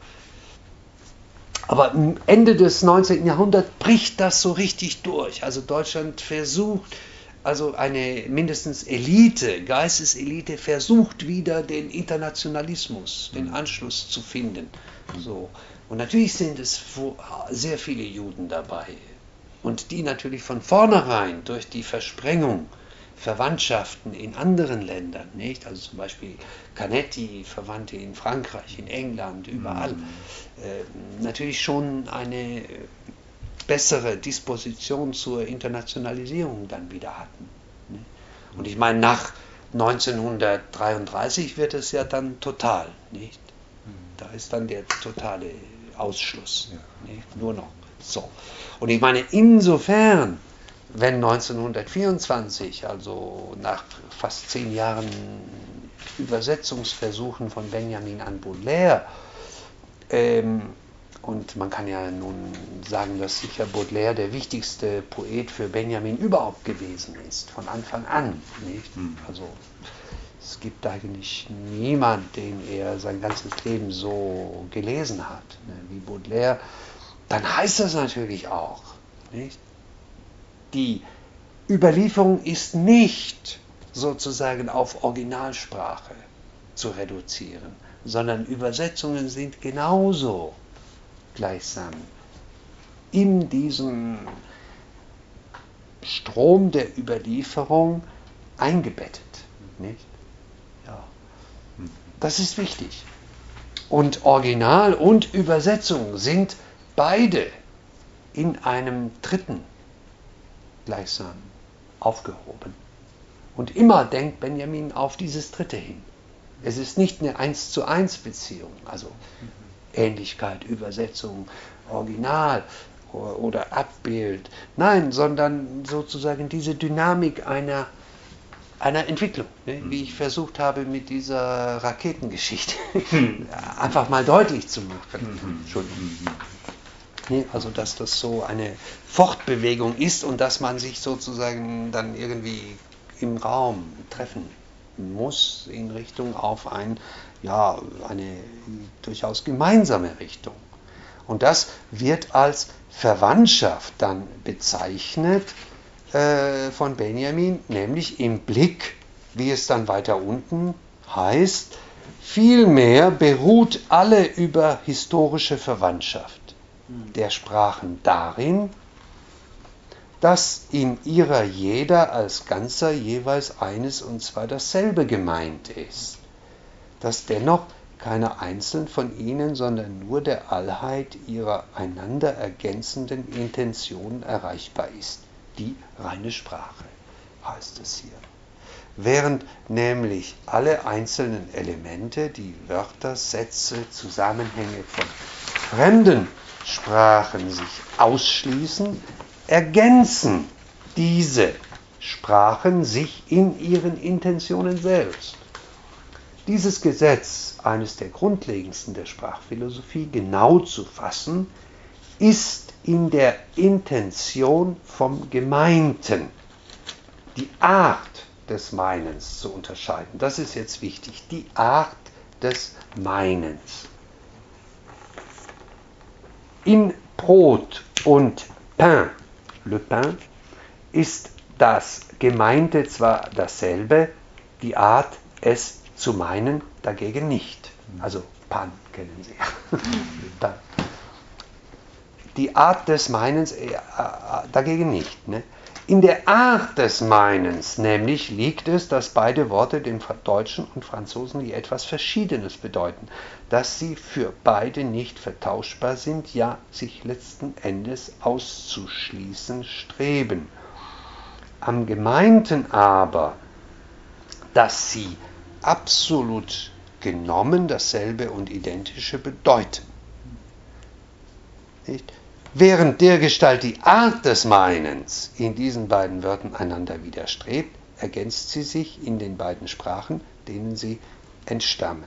aber am Ende des 19. Jahrhunderts bricht das so richtig durch. Also Deutschland versucht, also eine mindestens Elite, Geisteselite, versucht wieder den Internationalismus, den Anschluss zu finden. So. Und natürlich sind es sehr viele Juden dabei. Und die natürlich von vornherein durch die Versprengung Verwandtschaften in anderen Ländern, nicht? Also zum Beispiel Canetti, Verwandte in Frankreich, in England, überall, natürlich schon eine bessere Disposition zur Internationalisierung dann wieder hatten. Ne? Und ich meine, nach 1933 wird es ja dann total, nicht? Da ist dann der totale Ausschluss, nicht? Nur noch so. Und ich meine, insofern, wenn 1924, also nach fast 10 Jahren Übersetzungsversuchen von Benjamin an Baudelaire, und man kann ja nun sagen, dass sicher Baudelaire der wichtigste Poet für Benjamin überhaupt gewesen ist, von Anfang an. Nicht? Also es gibt eigentlich niemand, den er sein ganzes Leben so gelesen hat, ne, wie Baudelaire. Dann heißt das natürlich auch, nicht? Die Überlieferung ist nicht sozusagen auf Originalsprache zu reduzieren, sondern Übersetzungen sind genauso gleichsam in diesem Strom der Überlieferung eingebettet. Nicht? Ja. Das ist wichtig. Und Original und Übersetzung sind beide in einem dritten gleichsam aufgehoben. Und immer denkt Benjamin auf dieses dritte hin. Es ist nicht eine 1:1 Beziehung, also Ähnlichkeit, Übersetzung, Original oder Abbild. Nein, sondern sozusagen diese Dynamik einer Entwicklung, ne? Wie ich versucht habe mit dieser Raketengeschichte einfach mal deutlich zu machen. Entschuldigung. Ne? Also dass das so eine Fortbewegung ist und dass man sich sozusagen dann irgendwie im Raum treffen muss in Richtung auf eine durchaus gemeinsame Richtung. Und das wird als Verwandtschaft dann bezeichnet von Benjamin, nämlich im Blick, wie es dann weiter unten heißt, vielmehr beruht alle über historische Verwandtschaft der Sprachen darin, dass in ihrer jeder als Ganzer jeweils eines und zwar dasselbe gemeint ist, dass dennoch keine einzeln von ihnen, sondern nur der Allheit ihrer einander ergänzenden Intentionen erreichbar ist. Die reine Sprache, heißt es hier. Während nämlich alle einzelnen Elemente, die Wörter, Sätze, Zusammenhänge von fremden Sprachen sich ausschließen, ergänzen diese Sprachen sich in ihren Intentionen selbst. Dieses Gesetz, eines der grundlegendsten der Sprachphilosophie, genau zu fassen, ist in der Intention vom Gemeinten, die Art des Meinens zu unterscheiden. Das ist jetzt wichtig, die Art des Meinens. In Brot und Pain, le Pain, ist das Gemeinte zwar dasselbe, die Art, es zu meinen, dagegen nicht. Also Pan kennen Sie. Pan. Die Art des Meinens dagegen nicht. Ne? In der Art des Meinens nämlich liegt es, dass beide Worte dem Deutschen und Franzosen je etwas Verschiedenes bedeuten, dass sie für beide nicht vertauschbar sind, ja sich letzten Endes auszuschließen streben. Am Gemeinten aber, dass sie absolut genommen dasselbe und identische bedeuten. Nicht? Während dergestalt die Art des Meinens in diesen beiden Wörtern einander widerstrebt, ergänzt sie sich in den beiden Sprachen, denen sie entstammen.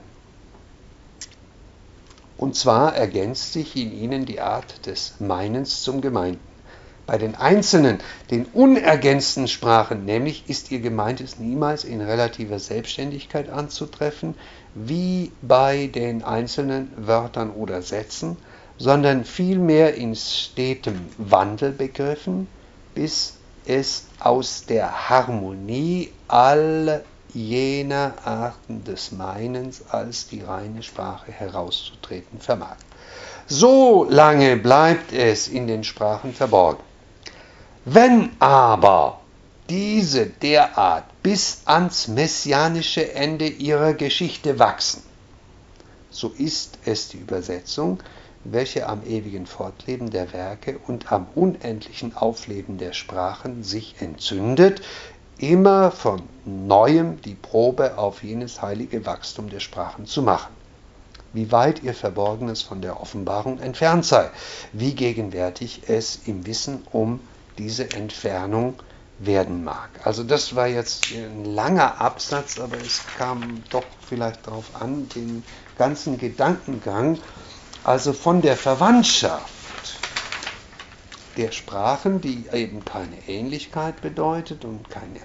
Und zwar ergänzt sich in ihnen die Art des Meinens zum Gemeinten. Bei den einzelnen, den unergänzten Sprachen nämlich ist ihr Gemeintes niemals in relativer Selbstständigkeit anzutreffen, wie bei den einzelnen Wörtern oder Sätzen, sondern vielmehr in stetem Wandel begriffen, bis es aus der Harmonie all jener Arten des Meinens als die reine Sprache herauszutreten vermag. So lange bleibt es in den Sprachen verborgen. Wenn aber diese derart bis ans messianische Ende ihrer Geschichte wachsen, so ist es die Übersetzung, welche am ewigen Fortleben der Werke und am unendlichen Aufleben der Sprachen sich entzündet, immer von Neuem die Probe auf jenes heilige Wachstum der Sprachen zu machen. Wie weit ihr Verborgenes von der Offenbarung entfernt sei, wie gegenwärtig es im Wissen um diese Entfernung werden mag. Also das war jetzt ein langer Absatz, aber es kam doch vielleicht darauf an, den ganzen Gedankengang, also von der Verwandtschaft der Sprachen, die eben keine Ähnlichkeit bedeutet und keine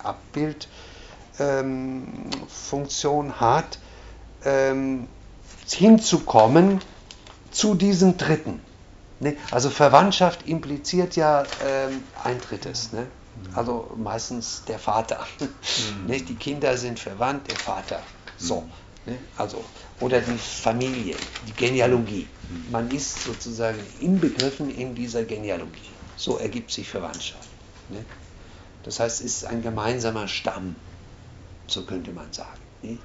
Abbildfunktion hat, hinzukommen zu diesem Dritten. Ne? Also Verwandtschaft impliziert ja ein Drittes. Ne? Also meistens der Vater. Ne? Die Kinder sind verwandt, der Vater. So. Ne? Also, oder die Familie, die Genealogie. Man ist sozusagen inbegriffen in dieser Genealogie. So ergibt sich Verwandtschaft. Ne? Das heißt, es ist ein gemeinsamer Stamm, so könnte man sagen. Nicht?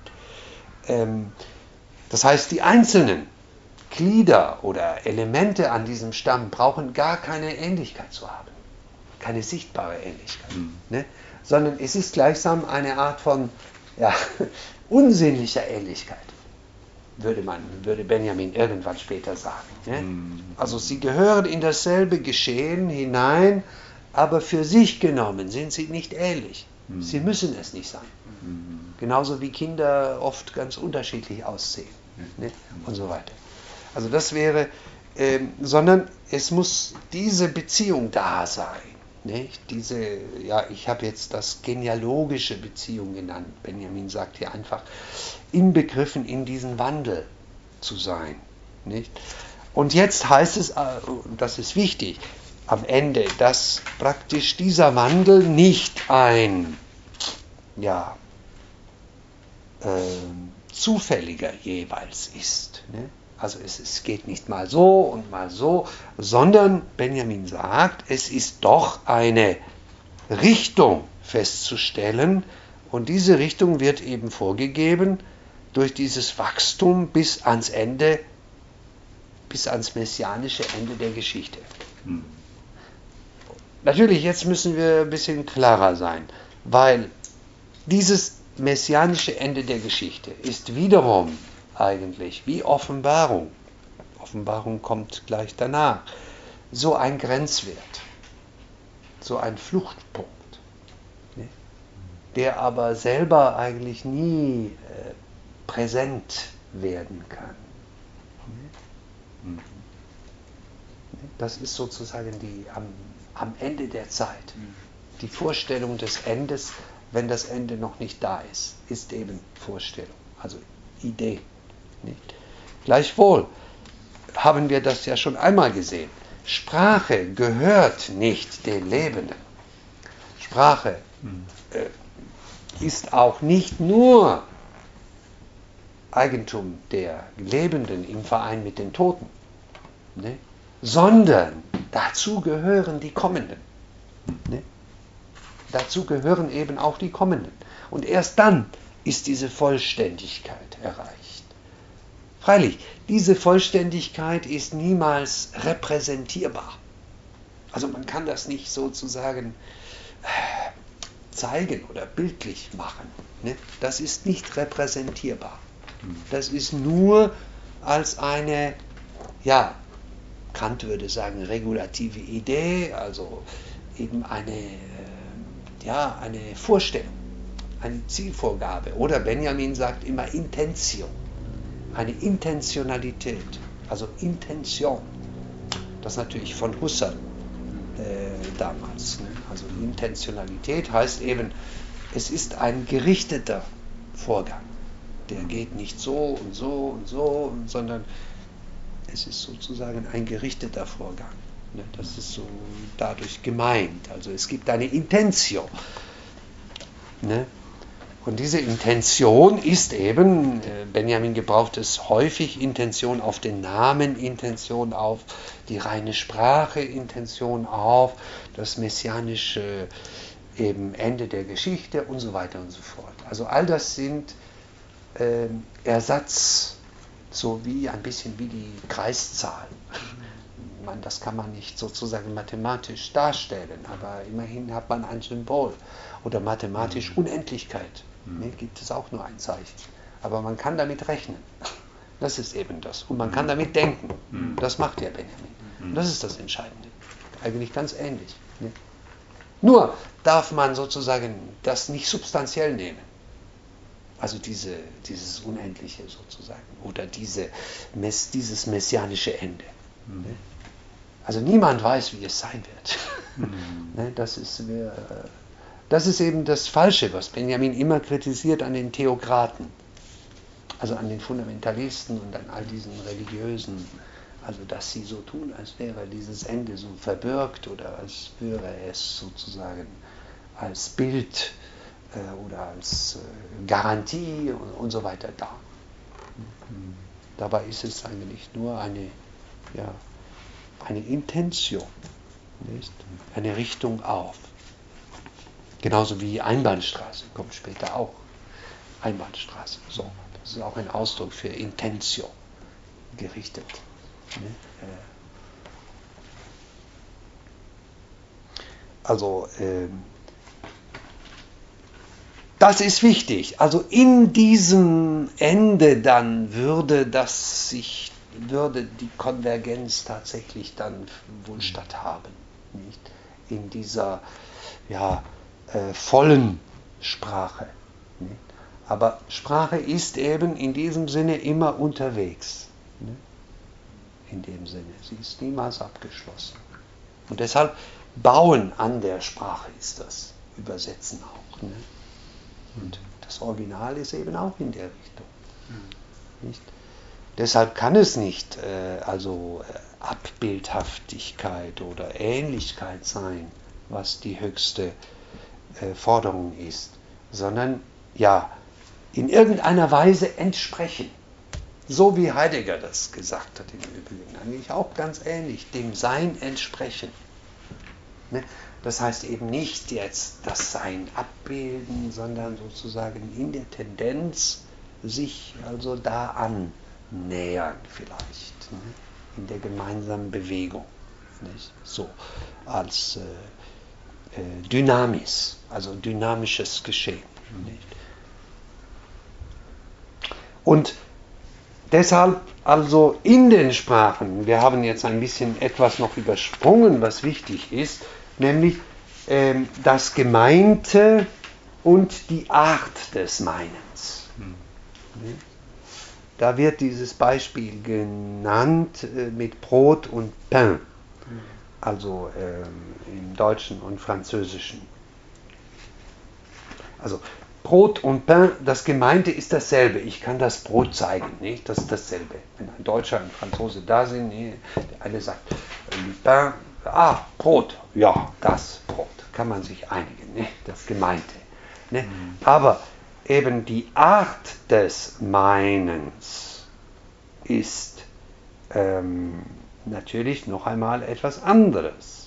Das heißt, die einzelnen Glieder oder Elemente an diesem Stamm brauchen gar keine Ähnlichkeit zu haben, keine sichtbare Ähnlichkeit, ne? Sondern es ist gleichsam eine Art von unsinnlicher Ähnlichkeit, würde Benjamin irgendwann später sagen. Ne? Also sie gehören in dasselbe Geschehen hinein, aber für sich genommen sind sie nicht ähnlich. Sie müssen es nicht sein. Genauso wie Kinder oft ganz unterschiedlich aussehen, ne? Und so weiter. Also das wäre, sondern es muss diese Beziehung da sein. Nicht? Diese, ja, ich habe jetzt das genealogische Beziehung genannt. Benjamin sagt hier einfach, inbegriffen in diesen Wandel zu sein. Nicht? Und jetzt heißt es, und das ist wichtig, am Ende, dass praktisch dieser Wandel nicht ein zufälliger jeweils ist. Ne? Also es geht nicht mal so, sondern Benjamin sagt, es ist doch eine Richtung festzustellen und diese Richtung wird eben vorgegeben durch dieses Wachstum bis ans Ende, bis ans messianische Ende der Geschichte. Natürlich, jetzt müssen wir ein bisschen klarer sein, weil dieses messianische Ende der Geschichte ist wiederum eigentlich wie Offenbarung. Offenbarung kommt gleich danach. So ein Grenzwert, so ein Fluchtpunkt, ne, der aber selber eigentlich nie präsent werden kann. Ne? Das ist sozusagen am Ende der Zeit. Die Vorstellung des Endes, wenn das Ende noch nicht da ist eben Vorstellung, also Idee. Nicht? Gleichwohl haben wir das ja schon einmal gesehen. Sprache gehört nicht den Lebenden. Sprache ist auch nicht nur Eigentum der Lebenden im Verein mit den Toten, ne? Sondern dazu gehören die Kommenden. Ne? Dazu gehören eben auch die Kommenden. Und erst dann ist diese Vollständigkeit erreicht. Freilich, diese Vollständigkeit ist niemals repräsentierbar. Also man kann das nicht sozusagen zeigen oder bildlich machen. Ne? Das ist nicht repräsentierbar. Das ist nur als eine, Kant würde sagen, regulative Idee, also eben eine Vorstellung, eine Zielvorgabe. Oder Benjamin sagt immer Intentio, eine Intentionalität, also Intention. Das natürlich von Husserl damals. Ne? Also Intentionalität heißt eben, es ist ein gerichteter Vorgang. Der geht nicht so und so und so, sondern es ist sozusagen ein gerichteter Vorgang. Ne? Das ist so dadurch gemeint. Also es gibt eine Intentio. Ne? Und diese Intention ist eben, Benjamin gebraucht es häufig, Intention auf den Namen, Intention auf die reine Sprache, Intention auf das messianische eben Ende der Geschichte und so weiter und so fort. Also all das sind Ersatz, so wie ein bisschen wie die Kreiszahl. Das kann man nicht sozusagen mathematisch darstellen, aber immerhin hat man ein Symbol. Oder mathematisch Unendlichkeit. Ne, gibt es auch nur ein Zeichen. Aber man kann damit rechnen. Das ist eben das. Und man kann damit denken. Das macht ja Benjamin. Und das ist das Entscheidende. Eigentlich ganz ähnlich. Ne? Nur darf man sozusagen das nicht substanziell nehmen. Also dieses Unendliche sozusagen. Oder dieses messianische Ende. Ne? Also niemand weiß, wie es sein wird. Ne? Das ist eben das Falsche, was Benjamin immer kritisiert an den Theokraten. Also an den Fundamentalisten und an all diesen Religiösen. Also dass sie so tun, als wäre dieses Ende so verbürgt oder als wäre es sozusagen als Bild oder als Garantie und so weiter da. Dabei ist es eigentlich nur eine Intention, nicht? Eine Richtung auf. Genauso wie Einbahnstraße, kommt später auch. Einbahnstraße, so. Das ist auch ein Ausdruck für Intentio, gerichtet. Ne? Also, das ist wichtig. Also in diesem Ende dann würde die Konvergenz tatsächlich dann wohl statthaben. Nicht? In dieser vollen Sprache. Nicht? Aber Sprache ist eben in diesem Sinne immer unterwegs. Nicht? In dem Sinne. Sie ist niemals abgeschlossen. Und deshalb Bauen an der Sprache ist das, Übersetzen auch. Ne? Und das Original ist eben auch in der Richtung. Nicht? Deshalb kann es nicht Abbildhaftigkeit oder Ähnlichkeit sein, was die höchste Forderung ist, sondern ja, in irgendeiner Weise entsprechen. So wie Heidegger das gesagt hat im Übrigen, eigentlich auch ganz ähnlich, dem Sein entsprechen. Ne? Das heißt eben nicht jetzt das Sein abbilden, sondern sozusagen in der Tendenz sich also da annähern vielleicht, ne? In der gemeinsamen Bewegung. Nicht? So als Dynamis, also dynamisches Geschehen. Nicht? Und deshalb also in den Sprachen, wir haben jetzt ein bisschen etwas noch übersprungen, was wichtig ist, nämlich das Gemeinte und die Art des Meinens. Da wird dieses Beispiel genannt mit Brot und Pain, also im Deutschen und Französischen. Also Brot und Pain, das Gemeinte ist dasselbe. Ich kann das Brot zeigen, nicht? Das ist dasselbe. Wenn ein Deutscher und ein Franzose da sind, der eine sagt, Pain, Brot, ja, das Brot. Kann man sich einigen, nicht? Das Gemeinte. Ne? Aber eben die Art des Meinens ist natürlich noch einmal etwas anderes.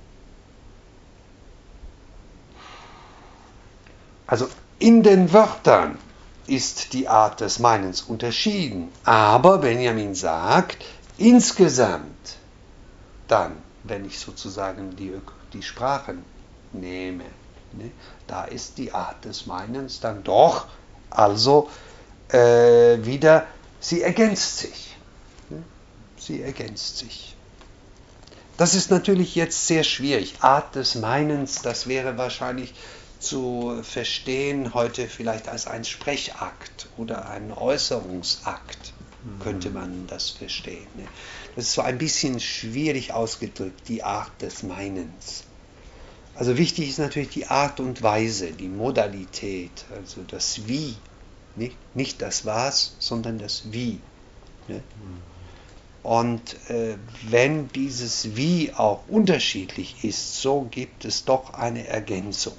Also in den Wörtern ist die Art des Meinens unterschieden, aber Benjamin sagt, insgesamt dann, wenn ich sozusagen die Sprachen nehme, ne, da ist die Art des Meinens dann doch also wieder, sie ergänzt sich. Ne? Sie ergänzt sich. Das ist natürlich jetzt sehr schwierig. Art des Meinens, das wäre wahrscheinlich zu verstehen heute vielleicht als ein Sprechakt oder ein Äußerungsakt, könnte man das verstehen. Ne? Das ist so ein bisschen schwierig ausgedrückt, die Art des Meinens. Also wichtig ist natürlich die Art und Weise, die Modalität, also das Wie. Nicht das Was, sondern das Wie. Ne? Und wenn dieses Wie auch unterschiedlich ist, so gibt es doch eine Ergänzung.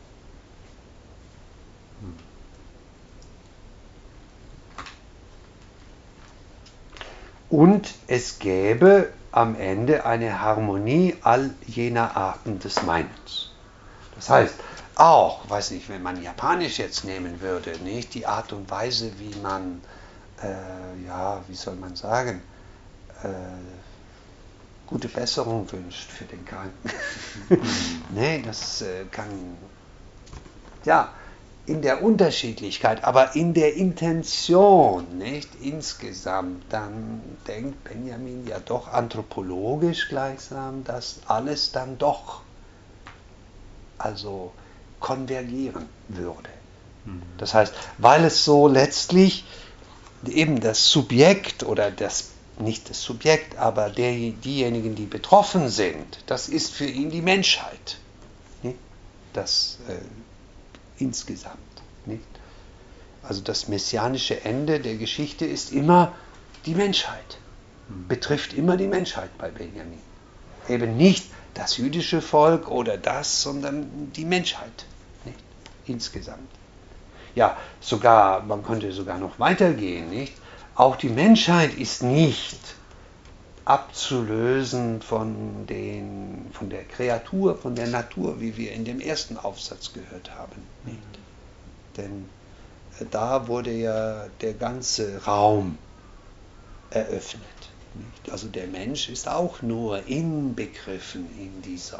Und es gäbe am Ende eine Harmonie all jener Arten des Meinens. Das heißt, auch, weiß nicht, wenn man Japanisch jetzt nehmen würde, nicht die Art und Weise, wie man, wie soll man sagen, gute Besserung wünscht für den Kranken. Nee, das kann, ja, in der Unterschiedlichkeit, aber in der Intention, nicht insgesamt, dann denkt Benjamin ja doch anthropologisch gleichsam, dass alles dann doch also konvergieren würde. Das heißt, weil es so letztlich eben das Subjekt oder nicht das Subjekt, aber diejenigen, die betroffen sind, das ist für ihn die Menschheit. Nicht? Das insgesamt. Nicht? Also das messianische Ende der Geschichte ist immer die Menschheit. Betrifft immer die Menschheit bei Benjamin. Eben nicht das jüdische Volk oder das, sondern die Menschheit. Nicht? Insgesamt. Ja, man könnte sogar noch weitergehen, nicht? Auch die Menschheit ist nicht abzulösen von der Kreatur, von der Natur, wie wir in dem ersten Aufsatz gehört haben. Nicht? Denn da wurde ja der ganze Raum eröffnet. Nicht? Also der Mensch ist auch nur inbegriffen in dieser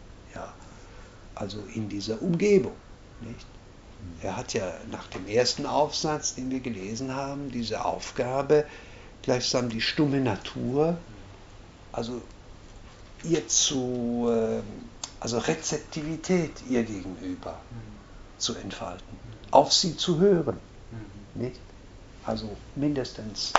Umgebung. Nicht? Er hat ja nach dem ersten Aufsatz, den wir gelesen haben, diese Aufgabe, gleichsam die stumme Natur, also ihr Rezeptivität ihr gegenüber zu entfalten, auf sie zu hören, nicht? Also mindestens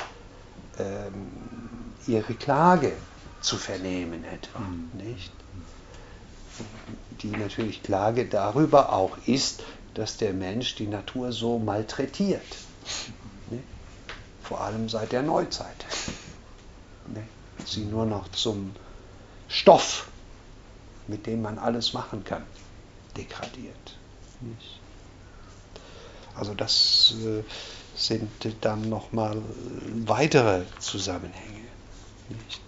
ihre Klage zu vernehmen etwa, nicht? die natürlich Klage darüber auch ist, dass der Mensch die Natur so malträtiert. Ne? Vor allem seit der Neuzeit. Ne? Sie nur noch zum Stoff, mit dem man alles machen kann, degradiert. Nicht? Also das sind dann nochmal weitere Zusammenhänge. Nicht?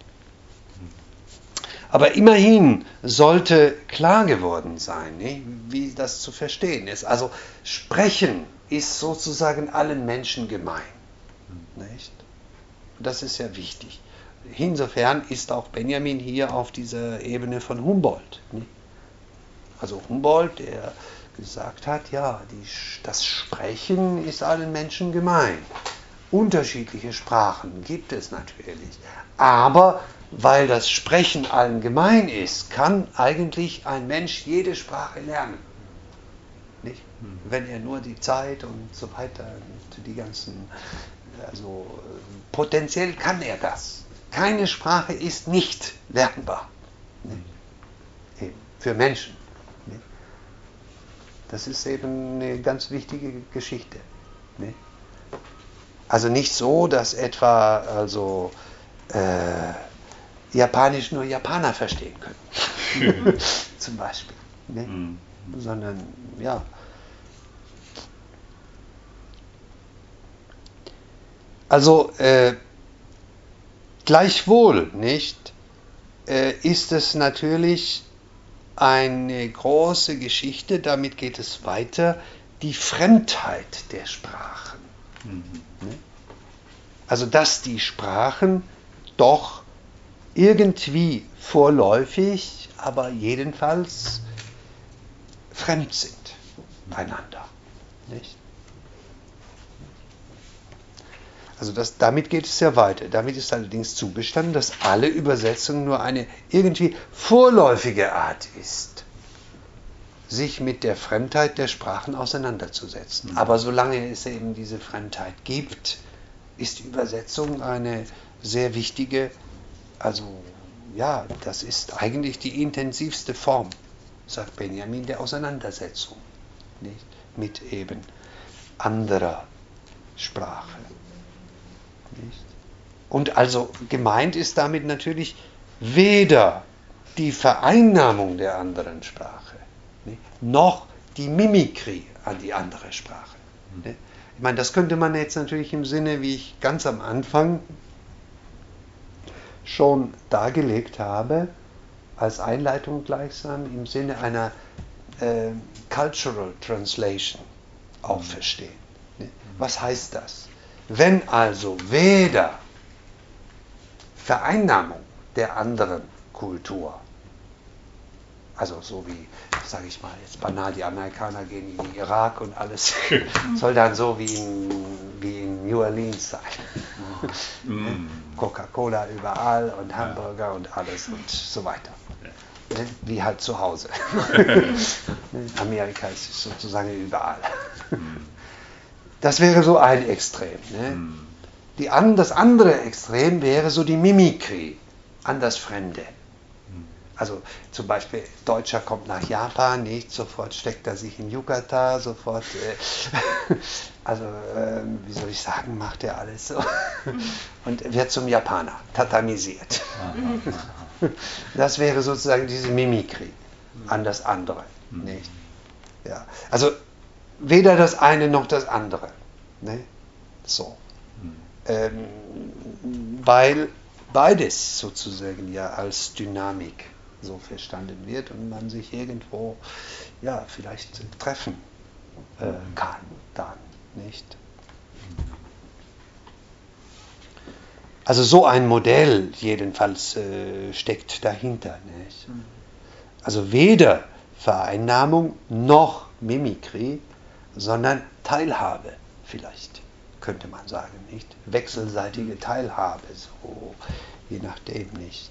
Aber immerhin sollte klar geworden sein, nicht? Wie das zu verstehen ist. Also Sprechen ist sozusagen allen Menschen gemein. Nicht? Das ist sehr wichtig. Insofern ist auch Benjamin hier auf dieser Ebene von Humboldt. Nicht? Also Humboldt, der gesagt hat, ja, das Sprechen ist allen Menschen gemein. Unterschiedliche Sprachen gibt es natürlich. Aber weil das Sprechen allen gemein ist, kann eigentlich ein Mensch jede Sprache lernen. Nicht? Wenn er nur die Zeit und so weiter und die ganzen, also potenziell kann er das. Keine Sprache ist nicht lernbar. Nicht? Eben, für Menschen. Nicht? Das ist eben eine ganz wichtige Geschichte. Nicht? Also nicht so, dass etwa Japanisch nur Japaner verstehen können. Zum Beispiel. Nicht? Sondern, ja. Also, gleichwohl, nicht, ist es natürlich eine große Geschichte, damit geht es weiter, die Fremdheit der Sprachen. Also, dass die Sprachen doch irgendwie vorläufig, aber jedenfalls fremd sind einander. Nicht? Also damit geht es ja weiter. Damit ist allerdings zugestanden, dass alle Übersetzung nur eine irgendwie vorläufige Art ist, sich mit der Fremdheit der Sprachen auseinanderzusetzen. Aber solange es eben diese Fremdheit gibt, ist Übersetzung eine sehr wichtige, also ja, das ist eigentlich die intensivste Form, sagt Benjamin, der Auseinandersetzung, nicht? Mit eben anderer Sprache. Nicht? Und also gemeint ist damit natürlich weder die Vereinnahmung der anderen Sprache, nicht? Noch die Mimikrie an die andere Sprache. Nicht? Ich meine, das könnte man jetzt natürlich im Sinne, wie ich ganz am Anfang schon dargelegt habe, als Einleitung gleichsam im Sinne einer Cultural Translation auch verstehen. Was heißt das? Wenn also weder Vereinnahmung der anderen Kultur, also so wie, sage ich mal jetzt banal, die Amerikaner gehen in den Irak und alles soll dann so wie in New Orleans sein. Coca-Cola überall und Hamburger und alles und so weiter. Wie halt zu Hause. Amerika ist sozusagen überall. Das wäre so ein Extrem. Ne? Das andere Extrem wäre so die Mimikrie an das Fremde. Also zum Beispiel, Deutscher kommt nach Japan, nicht sofort steckt er sich in Yucatan, sofort, wie soll ich sagen, macht er alles so und wird zum Japaner, tatamisiert. Das wäre sozusagen diese Mimikrie an das andere. Nicht? Ja. Also weder das eine noch das andere. Ne? So. Weil beides sozusagen ja als Dynamik so verstanden wird und man sich irgendwo ja vielleicht treffen kann dann, nicht? Also so ein Modell jedenfalls steckt dahinter, nicht? Also weder Vereinnahmung noch Mimikrie, sondern Teilhabe vielleicht, könnte man sagen, nicht? Wechselseitige Teilhabe, so je nachdem, nicht?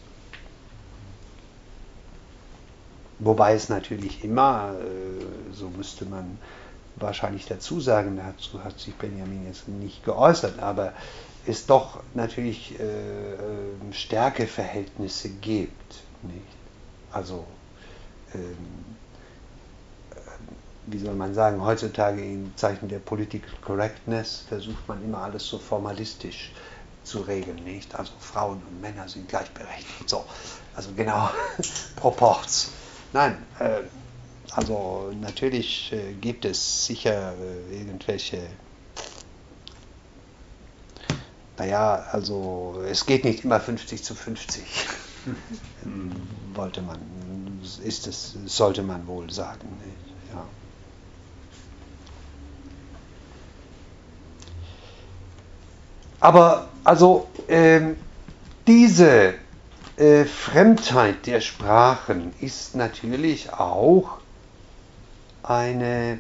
Wobei es natürlich immer, so müsste man wahrscheinlich dazu sagen, dazu hat sich Benjamin jetzt nicht geäußert, aber es doch natürlich Stärkeverhältnisse gibt, nicht? Also wie soll man sagen, heutzutage in Zeichen der Political Correctness versucht man immer alles so formalistisch zu regeln, nicht? Also Frauen und Männer sind gleichberechtigt, so. Also genau, Proports. Nein, also natürlich gibt es sicher irgendwelche, naja, also es geht nicht immer 50:50. Sollte man wohl sagen. Ja. Aber also diese Fremdheit der Sprachen ist natürlich auch eine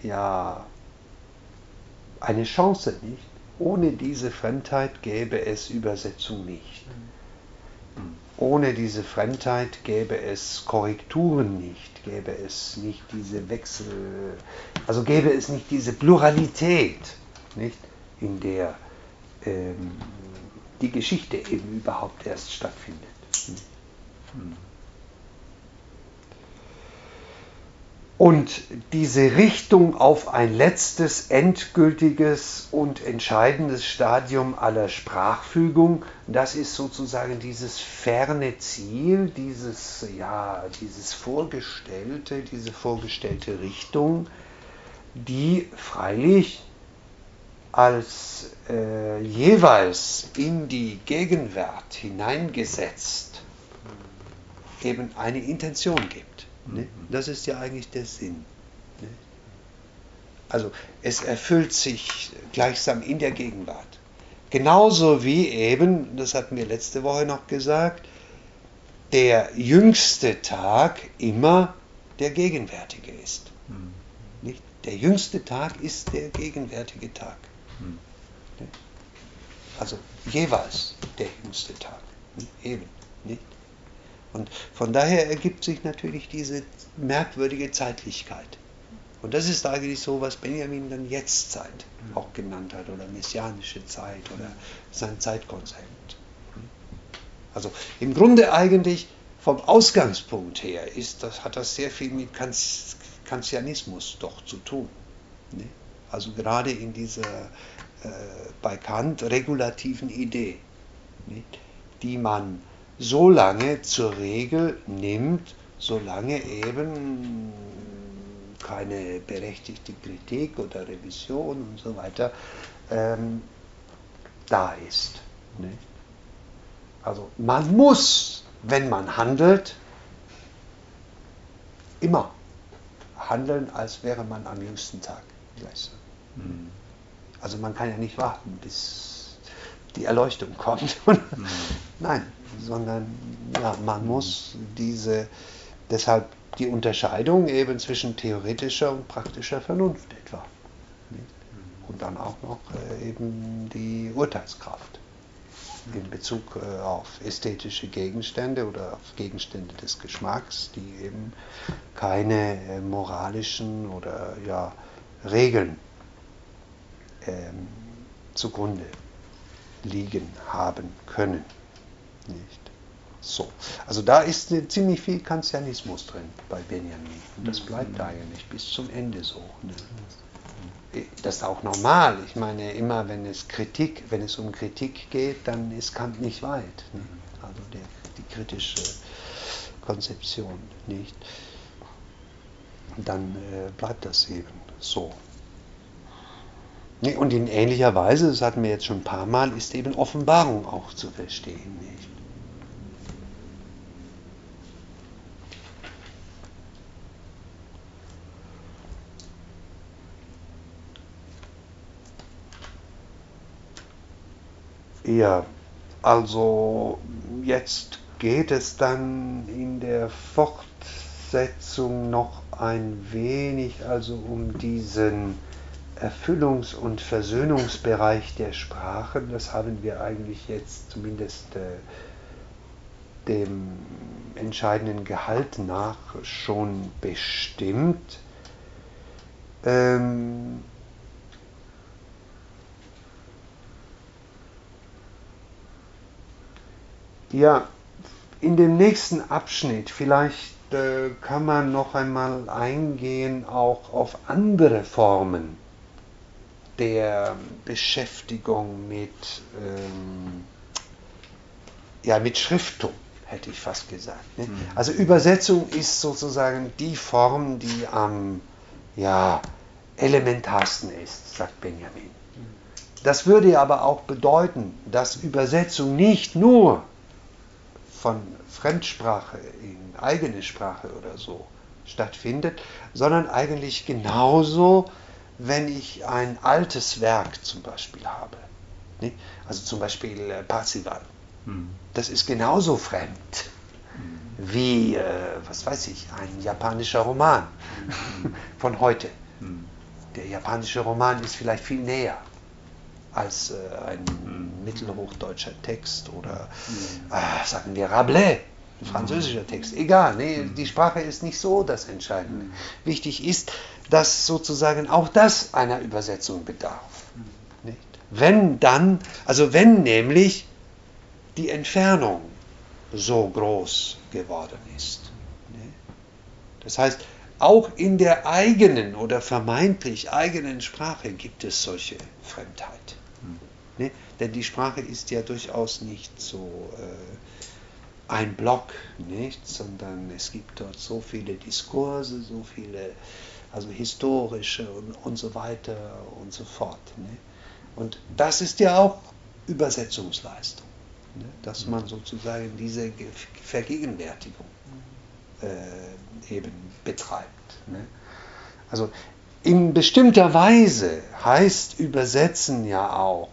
Chance, nicht? Ohne diese Fremdheit gäbe es Übersetzung nicht. Ohne diese Fremdheit gäbe es Korrekturen nicht, gäbe es nicht diese Wechsel, also gäbe es nicht diese Pluralität, nicht? In der die Geschichte eben überhaupt erst stattfindet. Und diese Richtung auf ein letztes, endgültiges und entscheidendes Stadium aller Sprachfügung, das ist sozusagen dieses ferne Ziel, diese vorgestellte Richtung, die freilich als jeweils in die Gegenwart hineingesetzt eben eine Intention gibt. Ne? Das ist ja eigentlich der Sinn. Ne? Also es erfüllt sich gleichsam in der Gegenwart. Genauso wie eben, das hatten wir letzte Woche noch gesagt, der jüngste Tag immer der gegenwärtige ist. Nicht? Der jüngste Tag ist der gegenwärtige Tag. Also jeweils der jüngste Tag. Eben. Nicht? Und von daher ergibt sich natürlich diese merkwürdige Zeitlichkeit. Und das ist eigentlich so, was Benjamin dann Jetztzeit auch genannt hat, oder messianische Zeit, oder sein Zeitkonzept. Also im Grunde eigentlich vom Ausgangspunkt her hat das sehr viel mit Kantianismus doch zu tun. Ne? Also gerade in dieser bei Kant regulativen Idee, ne? Die man so lange zur Regel nimmt, solange eben keine berechtigte Kritik oder Revision und so weiter da ist. Ne? Also man muss, wenn man handelt, immer handeln, als wäre man am jüngsten Tag. Also man kann ja nicht warten, bis die Erleuchtung kommt. Nein, sondern ja, man muss deshalb die Unterscheidung eben zwischen theoretischer und praktischer Vernunft etwa. Und dann auch noch eben die Urteilskraft in Bezug auf ästhetische Gegenstände oder auf Gegenstände des Geschmacks, die eben keine moralischen oder Regeln zugrunde liegen haben können. Nicht? So. Also da ist ziemlich viel Kantianismus drin bei Benjamin. Und das bleibt eigentlich bis zum Ende so. Ne? Das ist auch normal. Ich meine, immer wenn es um Kritik geht, dann ist Kant nicht weit. Ne? Also die kritische Konzeption nicht. Und dann bleibt das eben so. Und in ähnlicher Weise, das hatten wir jetzt schon ein paar Mal, ist eben Offenbarung auch zu verstehen. Nicht? Ja, also jetzt geht es dann in der Fortsetzung noch ein wenig also um diesen Erfüllungs- und Versöhnungsbereich der Sprache. Das haben wir eigentlich jetzt zumindest dem entscheidenden Gehalt nach schon bestimmt. Ja, in dem nächsten Abschnitt vielleicht kann man noch einmal eingehen auch auf andere Formen der Beschäftigung mit Schrifttum, hätte ich fast gesagt. Ne? Also Übersetzung ist sozusagen die Form, die am elementarsten ist, sagt Benjamin. Das würde aber auch bedeuten, dass Übersetzung nicht nur von Fremdsprache in eigene Sprache oder so stattfindet, sondern eigentlich genauso, wenn ich ein altes Werk zum Beispiel habe. Ne? Also zum Beispiel Parzival. Das ist genauso fremd wie, was weiß ich, ein japanischer Roman von heute. Der japanische Roman ist vielleicht viel näher als ein mittelhochdeutscher Text oder sagen wir Rabelais, ein französischer Text. Egal, nee, die Sprache ist nicht so das Entscheidende. Wichtig ist, dass sozusagen auch das einer Übersetzung bedarf. Nicht? Wenn nämlich die Entfernung so groß geworden ist. Das heißt, auch in der eigenen oder vermeintlich eigenen Sprache gibt es solche Fremdheit. Ne? Denn die Sprache ist ja durchaus nicht so ein Block, nicht? Sondern es gibt dort so viele Diskurse, so viele, also historische und so weiter und so fort. Ne? Und das ist ja auch Übersetzungsleistung, ne? Dass man sozusagen diese Vergegenwärtigung eben betreibt. Ne? Also in bestimmter Weise heißt Übersetzen ja auch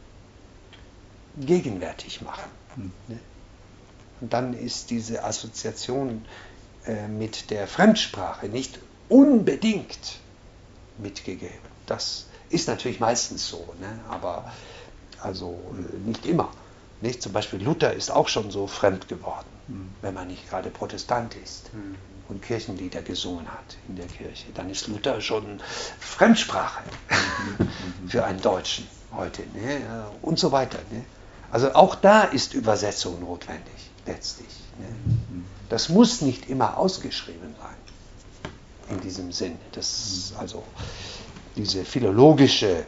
gegenwärtig machen. Ne? Und dann ist diese Assoziation mit der Fremdsprache nicht unbedingt mitgegeben. Das ist natürlich meistens so, ne? Aber also nicht immer. Nicht? Zum Beispiel Luther ist auch schon so fremd geworden, wenn man nicht gerade Protestant ist und Kirchenlieder gesungen hat in der Kirche. Dann ist Luther schon Fremdsprache für einen Deutschen heute, ne? Und so weiter. Ne? Also auch da ist Übersetzung notwendig, letztlich. Ne? Das muss nicht immer ausgeschrieben sein, in diesem Sinn. Das, also diese philologische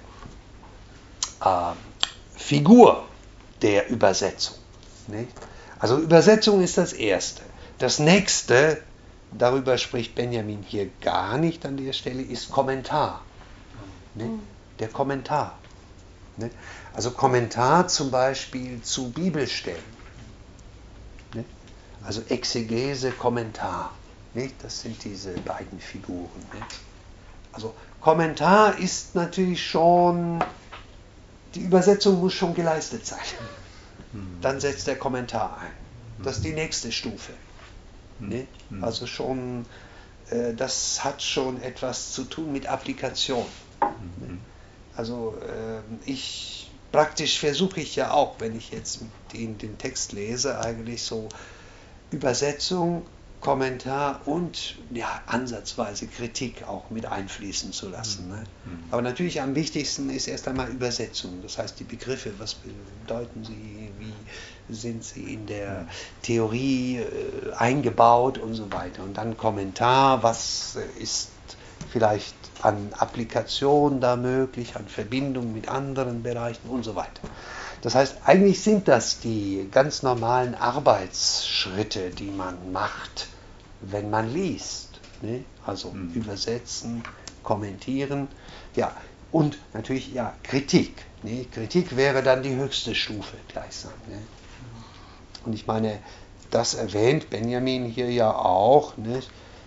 Figur der Übersetzung. Nicht? Also Übersetzung ist das Erste. Das Nächste, darüber spricht Benjamin hier gar nicht an der Stelle, ist Kommentar. Nicht? Der Kommentar. Nicht? Also Kommentar zum Beispiel zu Bibelstellen. Nicht? Also Exegese, Kommentar. Nicht? Das sind diese beiden Figuren. Nicht? Also Kommentar ist natürlich schon, die Übersetzung muss schon geleistet sein. Dann setzt der Kommentar ein. Das ist die nächste Stufe. Ne? Also schon, das hat schon etwas zu tun mit Applikation. Ne? Also praktisch versuche ich ja auch, wenn ich jetzt den Text lese, eigentlich so Übersetzung, Kommentar und ansatzweise Kritik auch mit einfließen zu lassen. Ne? Aber natürlich am wichtigsten ist erst einmal Übersetzung. Das heißt, die Begriffe, was bedeuten sie, wie sind sie in der Theorie eingebaut und so weiter. Und dann Kommentar, was ist vielleicht an Applikation da möglich, an Verbindung mit anderen Bereichen und so weiter. Das heißt, eigentlich sind das die ganz normalen Arbeitsschritte, die man macht, wenn man liest. Ne? Also übersetzen, kommentieren, und natürlich Kritik. Ne? Kritik wäre dann die höchste Stufe gleichsam. Ne? Und ich meine, das erwähnt Benjamin hier ja auch, nicht?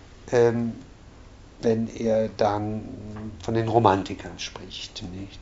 Wenn er dann von den Romantikern spricht. Nicht?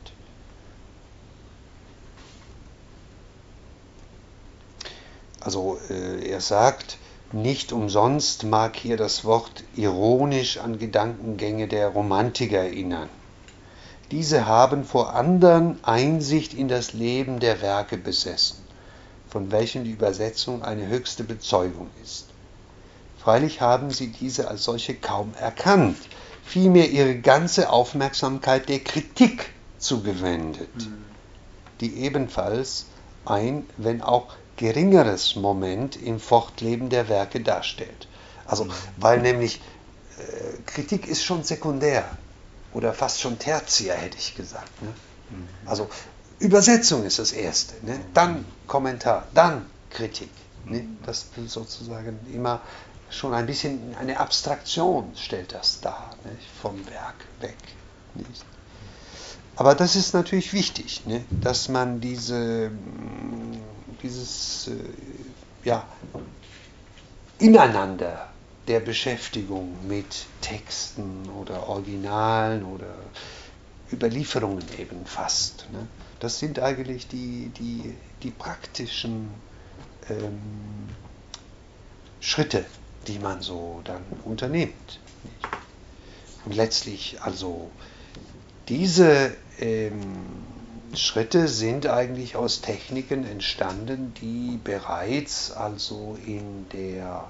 Also er sagt, nicht umsonst mag hier das Wort ironisch an Gedankengänge der Romantiker erinnern. Diese haben vor anderen Einsicht in das Leben der Werke besessen, von welchen die Übersetzung eine höchste Bezeugung ist. Freilich haben sie diese als solche kaum erkannt, vielmehr ihre ganze Aufmerksamkeit der Kritik zugewendet, die ebenfalls ein, wenn auch geringeres Moment im Fortleben der Werke darstellt. Also, weil nämlich Kritik ist schon sekundär oder fast schon tertiär, hätte ich gesagt. Ne? Also Übersetzung ist das Erste, ne? Dann Kommentar, dann Kritik. Ne? Das ist sozusagen immer schon ein bisschen eine Abstraktion stellt das dar, ne? Vom Werk weg. Nicht? Aber das ist natürlich wichtig, ne? Dass man dieses Ineinander der Beschäftigung mit Texten oder Originalen oder Überlieferungen eben fast. Ne? Das sind eigentlich die praktischen Schritte, die man so dann unternimmt. Nicht? Und letztlich also diese Schritte sind eigentlich aus Techniken entstanden, die bereits also in der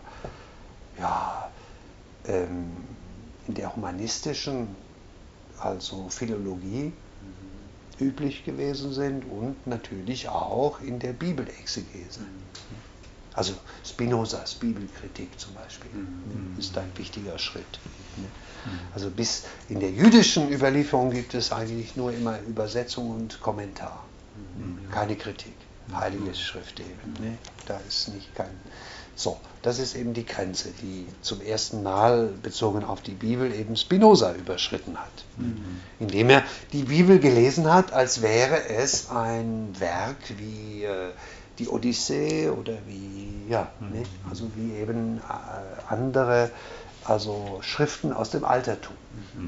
humanistischen, also Philologie, üblich gewesen sind und natürlich auch in der Bibelexegese. Also Spinozas Bibelkritik zum Beispiel ist ein wichtiger Schritt. Also bis in der jüdischen Überlieferung gibt es eigentlich nur immer Übersetzung und Kommentar, keine Kritik, heilige Schrift eben. Ne? Da ist nicht kein... So, das ist eben die Grenze, die zum ersten Mal bezogen auf die Bibel eben Spinoza überschritten hat. Indem er die Bibel gelesen hat, als wäre es ein Werk wie die Odyssee oder wie, also wie eben andere also Schriften aus dem Altertum.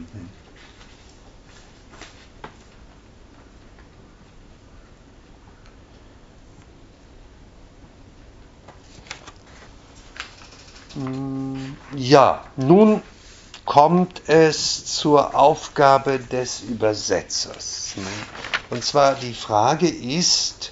Ja, nun kommt es zur Aufgabe des Übersetzers. Und zwar die Frage ist,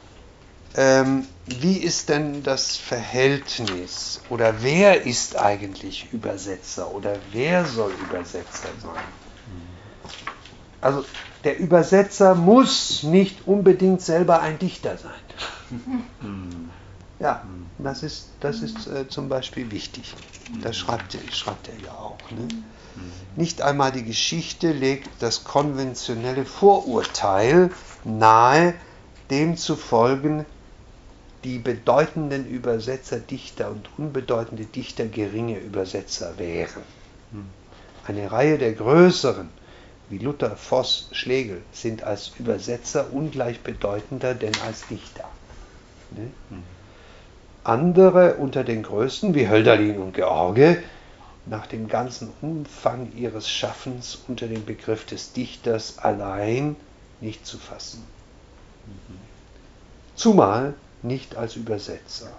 wie ist denn das Verhältnis oder wer ist eigentlich Übersetzer oder wer soll Übersetzer sein? Also der Übersetzer muss nicht unbedingt selber ein Dichter sein. Ja, das ist zum Beispiel wichtig. Das schreibt er ja auch. Ne? Nicht einmal die Geschichte legt das konventionelle Vorurteil nahe, dem zu folgen die bedeutenden Übersetzer Dichter und unbedeutende Dichter geringe Übersetzer wären. Eine Reihe der größeren, wie Luther, Voss, Schlegel, sind als Übersetzer ungleich bedeutender denn als Dichter. Ne? Andere unter den Größten, wie Hölderlin und George, nach dem ganzen Umfang ihres Schaffens unter den Begriff des Dichters allein nicht zu fassen. Zumal nicht als Übersetzer.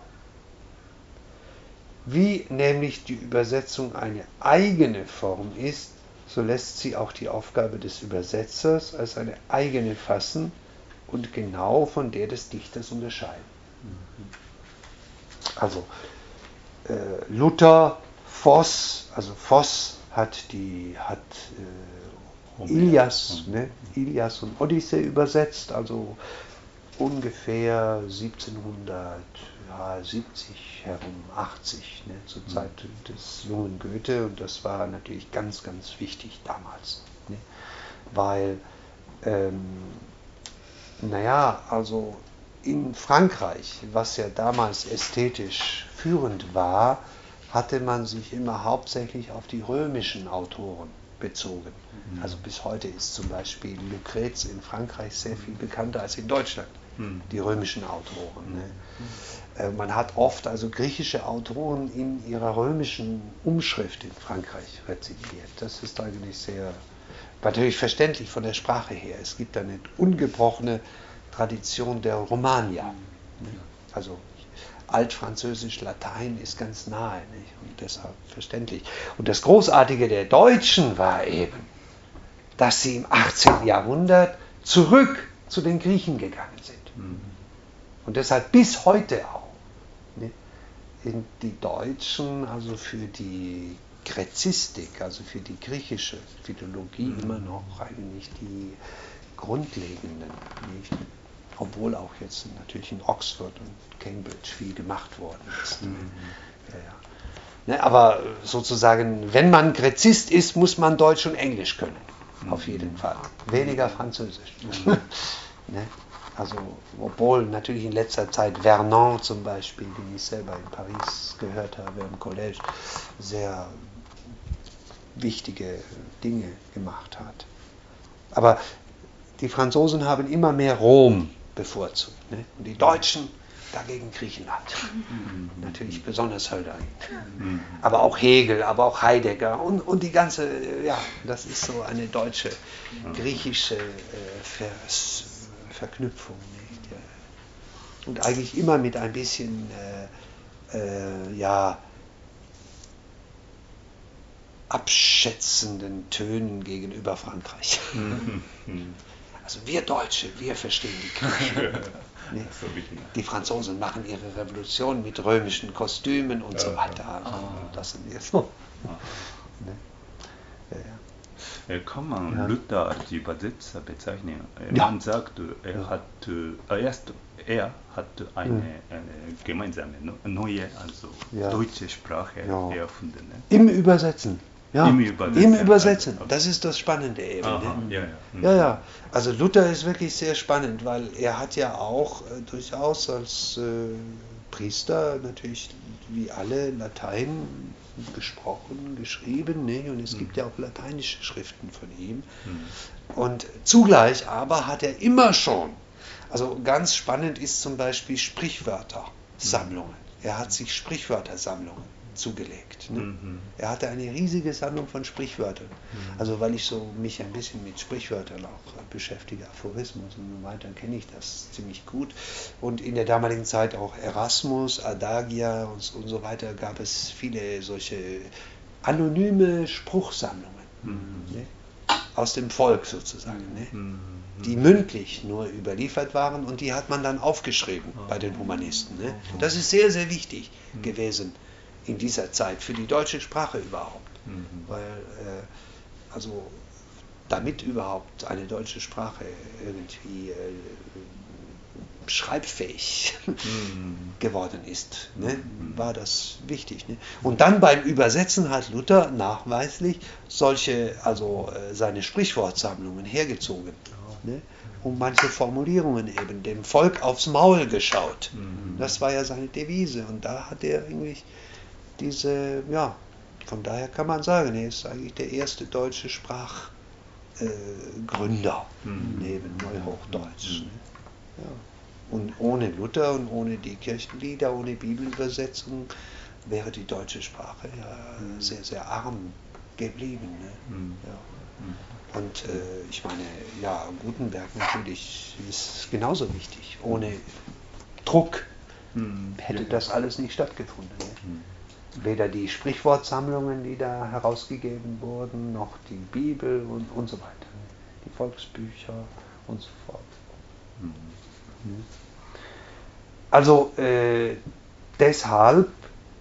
Wie nämlich die Übersetzung eine eigene Form ist, so lässt sie auch die Aufgabe des Übersetzers als eine eigene fassen und genau von der des Dichters unterscheiden. Also Luther, Voss, also Voss hat Ilias und Odyssee übersetzt, also ungefähr 1770 herum, 80, ne, zur Zeit des jungen Goethe, und das war natürlich ganz, ganz wichtig damals, ne, weil also in Frankreich, was ja damals ästhetisch führend war, hatte man sich immer hauptsächlich auf die römischen Autoren bezogen. Also bis heute ist zum Beispiel Lucrèce in Frankreich sehr viel bekannter als in Deutschland, die römischen Autoren. Ne? Man hat oft also griechische Autoren in ihrer römischen Umschrift in Frankreich rezipiert. Das ist eigentlich sehr, natürlich verständlich von der Sprache her. Es gibt eine ungebrochene Tradition der Romagna. Ne? Also Altfranzösisch, Latein ist ganz nahe, nicht? Und deshalb verständlich. Und das Großartige der Deutschen war eben, dass sie im 18. Jahrhundert zurück zu den Griechen gegangen sind. Und deshalb bis heute auch sind die Deutschen also für die Gräzistik, also für die griechische Philologie immer noch eigentlich die grundlegenden, nicht? Obwohl auch jetzt natürlich in Oxford und Cambridge viel gemacht worden ist. Ne, aber sozusagen, wenn man Gräzist ist, muss man Deutsch und Englisch können. Auf jeden Fall. Weniger Französisch. Ne? Also, obwohl natürlich in letzter Zeit Vernon zum Beispiel, den ich selber in Paris gehört habe, im College, sehr wichtige Dinge gemacht hat. Aber die Franzosen haben immer mehr Rom bevorzugt. Ne? Und die Deutschen dagegen Griechenland. Natürlich besonders Hölderlin. Aber auch Hegel, aber auch Heidegger und die ganze, ja, das ist so eine deutsche, griechische Verknüpfung. Nicht? Ja. Und eigentlich immer mit ein bisschen, ja, abschätzenden Tönen gegenüber Frankreich. Also wir Deutsche, wir verstehen die Griechen. Nee. Die Franzosen machen ihre Revolution mit römischen Kostümen und so weiter. Also das sind wir so. Ne? Ja. Kann man Luther als Übersetzer bezeichnen? Man sagt, er hat eine gemeinsame neue, also deutsche Sprache erfunden. Ne? Im Übersetzen. Ja, im Übersetzen. Okay. Das ist das Spannende eben. Aha, ne? Ja. Also Luther ist wirklich sehr spannend, weil er hat ja auch durchaus als Priester natürlich wie alle Latein gesprochen, geschrieben, ne? Und es gibt ja auch lateinische Schriften von ihm. Und zugleich aber hat er immer schon, also ganz spannend ist zum Beispiel Sprichwörtersammlungen. Er hat sich Sprichwörtersammlungen zugelegt. Ne? Er hatte eine riesige Sammlung von Sprichwörtern. Also weil ich so mich ein bisschen mit Sprichwörtern auch beschäftige, Aphorismus und so weiter, kenne ich das ziemlich gut. Und in der damaligen Zeit auch Erasmus, Adagia und so weiter gab es viele solche anonyme Spruchsammlungen. Ne? Aus dem Volk sozusagen. Ne? Die mündlich nur überliefert waren und die hat man dann aufgeschrieben bei den Humanisten. Ne? Das ist sehr, sehr wichtig gewesen in dieser Zeit, für die deutsche Sprache überhaupt. Weil, also, damit überhaupt eine deutsche Sprache irgendwie schreibfähig geworden ist, ne, war das wichtig. Ne? Und dann beim Übersetzen hat Luther nachweislich seine Sprichwortsammlungen hergezogen. Ne? Und manche Formulierungen eben dem Volk aufs Maul geschaut. Das war ja seine Devise. Und da hat er eigentlich von daher kann man sagen, er ist eigentlich der erste deutsche Sprachgründer neben Neuhochdeutsch. Ne? Ja. Und ohne Luther und ohne die Kirchenlieder, ohne Bibelübersetzung wäre die deutsche Sprache sehr, sehr arm geblieben. Ne? Ja. Und ich meine, Gutenberg natürlich ist genauso wichtig. Ohne Druck hätte das alles nicht stattgefunden. Ne? Weder die Sprichwortsammlungen, die da herausgegeben wurden, noch die Bibel und so weiter. Die Volksbücher und so fort. Also deshalb,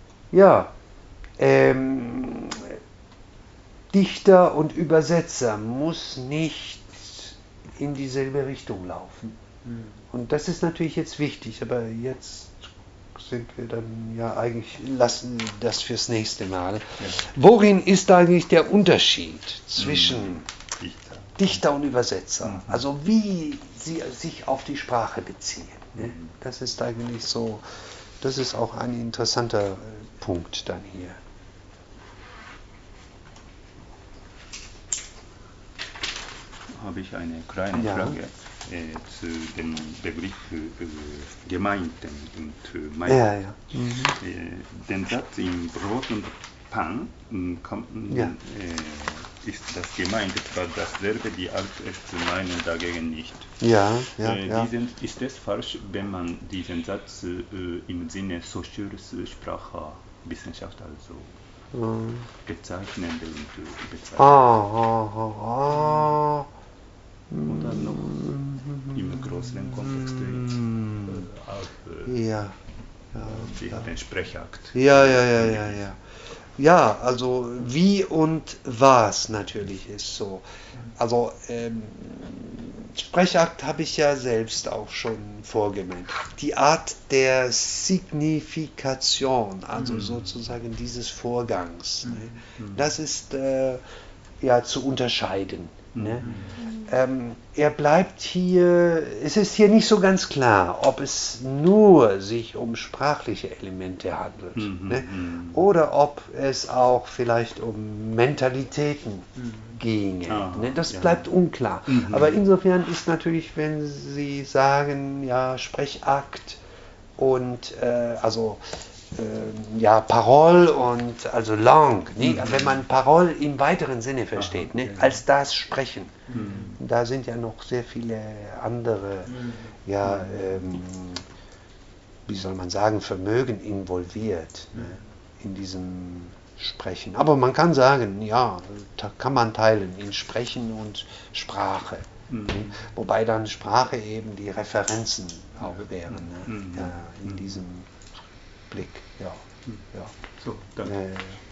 Dichter und Übersetzer muss nicht in dieselbe Richtung laufen. Und das ist natürlich jetzt wichtig, aber jetzt sind wir dann eigentlich, lassen das fürs nächste Mal. Ja. Worin ist eigentlich der Unterschied zwischen Dichter und Übersetzer? Also wie sie sich auf die Sprache beziehen. Ne? Das ist eigentlich so, das ist auch ein interessanter Punkt dann hier. Habe ich eine kleine Frage zu dem Begriff Gemeinden und Meinung. Den Satz im Brot und Pan ist das gemeint etwa dasselbe, die Art es zu meinen, dagegen nicht. Ist es falsch, wenn man diesen Satz im Sinne Socials Sprachwissenschaft also bezeichnen und bezeichnen? Oder noch im größeren Kontext den Sprechakt. Ja, also wie und was natürlich ist so. Also Sprechakt habe ich ja selbst auch schon vorgemerkt. Die Art der Signifikation, also sozusagen dieses Vorgangs, ne? Das ist ja zu unterscheiden. Ne? Er bleibt hier, es ist hier nicht so ganz klar, ob es nur sich um sprachliche Elemente handelt, ne? Oder ob es auch vielleicht um Mentalitäten ginge. Ne? Das bleibt unklar. Aber insofern ist natürlich, wenn Sie sagen, ja, Sprechakt und ja, Parole und also Langue, ne? Wenn man Parole im weiteren Sinne versteht, ne? Als das Sprechen. Da sind ja noch sehr viele andere, ja, wie soll man sagen, Vermögen involviert, ne? In diesem Sprechen. Aber man kann sagen, ja, da kann man teilen in Sprechen und Sprache. Ne? Wobei dann Sprache eben die Referenzen auch wären, ne? Ja, in diesem Blick, ja. So, danke.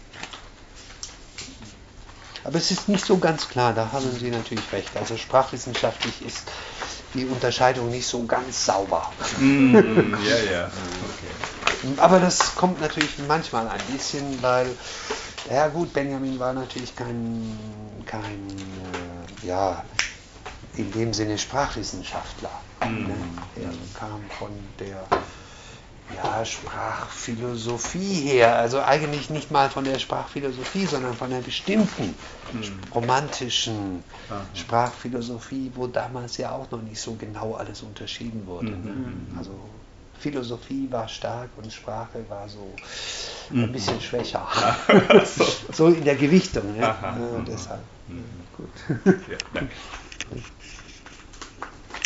Aber es ist nicht so ganz klar, da haben Sie natürlich recht. Also sprachwissenschaftlich ist die Unterscheidung nicht so ganz sauber. Okay. Aber das kommt natürlich manchmal ein bisschen, weil, ja gut, Benjamin war natürlich kein ja, in dem Sinne Sprachwissenschaftler. Ne? Er kam von der Sprachphilosophie her, also eigentlich nicht mal von der Sprachphilosophie, sondern von einer bestimmten romantischen Sprachphilosophie, wo damals ja auch noch nicht so genau alles unterschieden wurde. Ne? Also Philosophie war stark und Sprache war so ein bisschen schwächer. So in der Gewichtung. Ne? Deshalb. Gut. Ja, danke.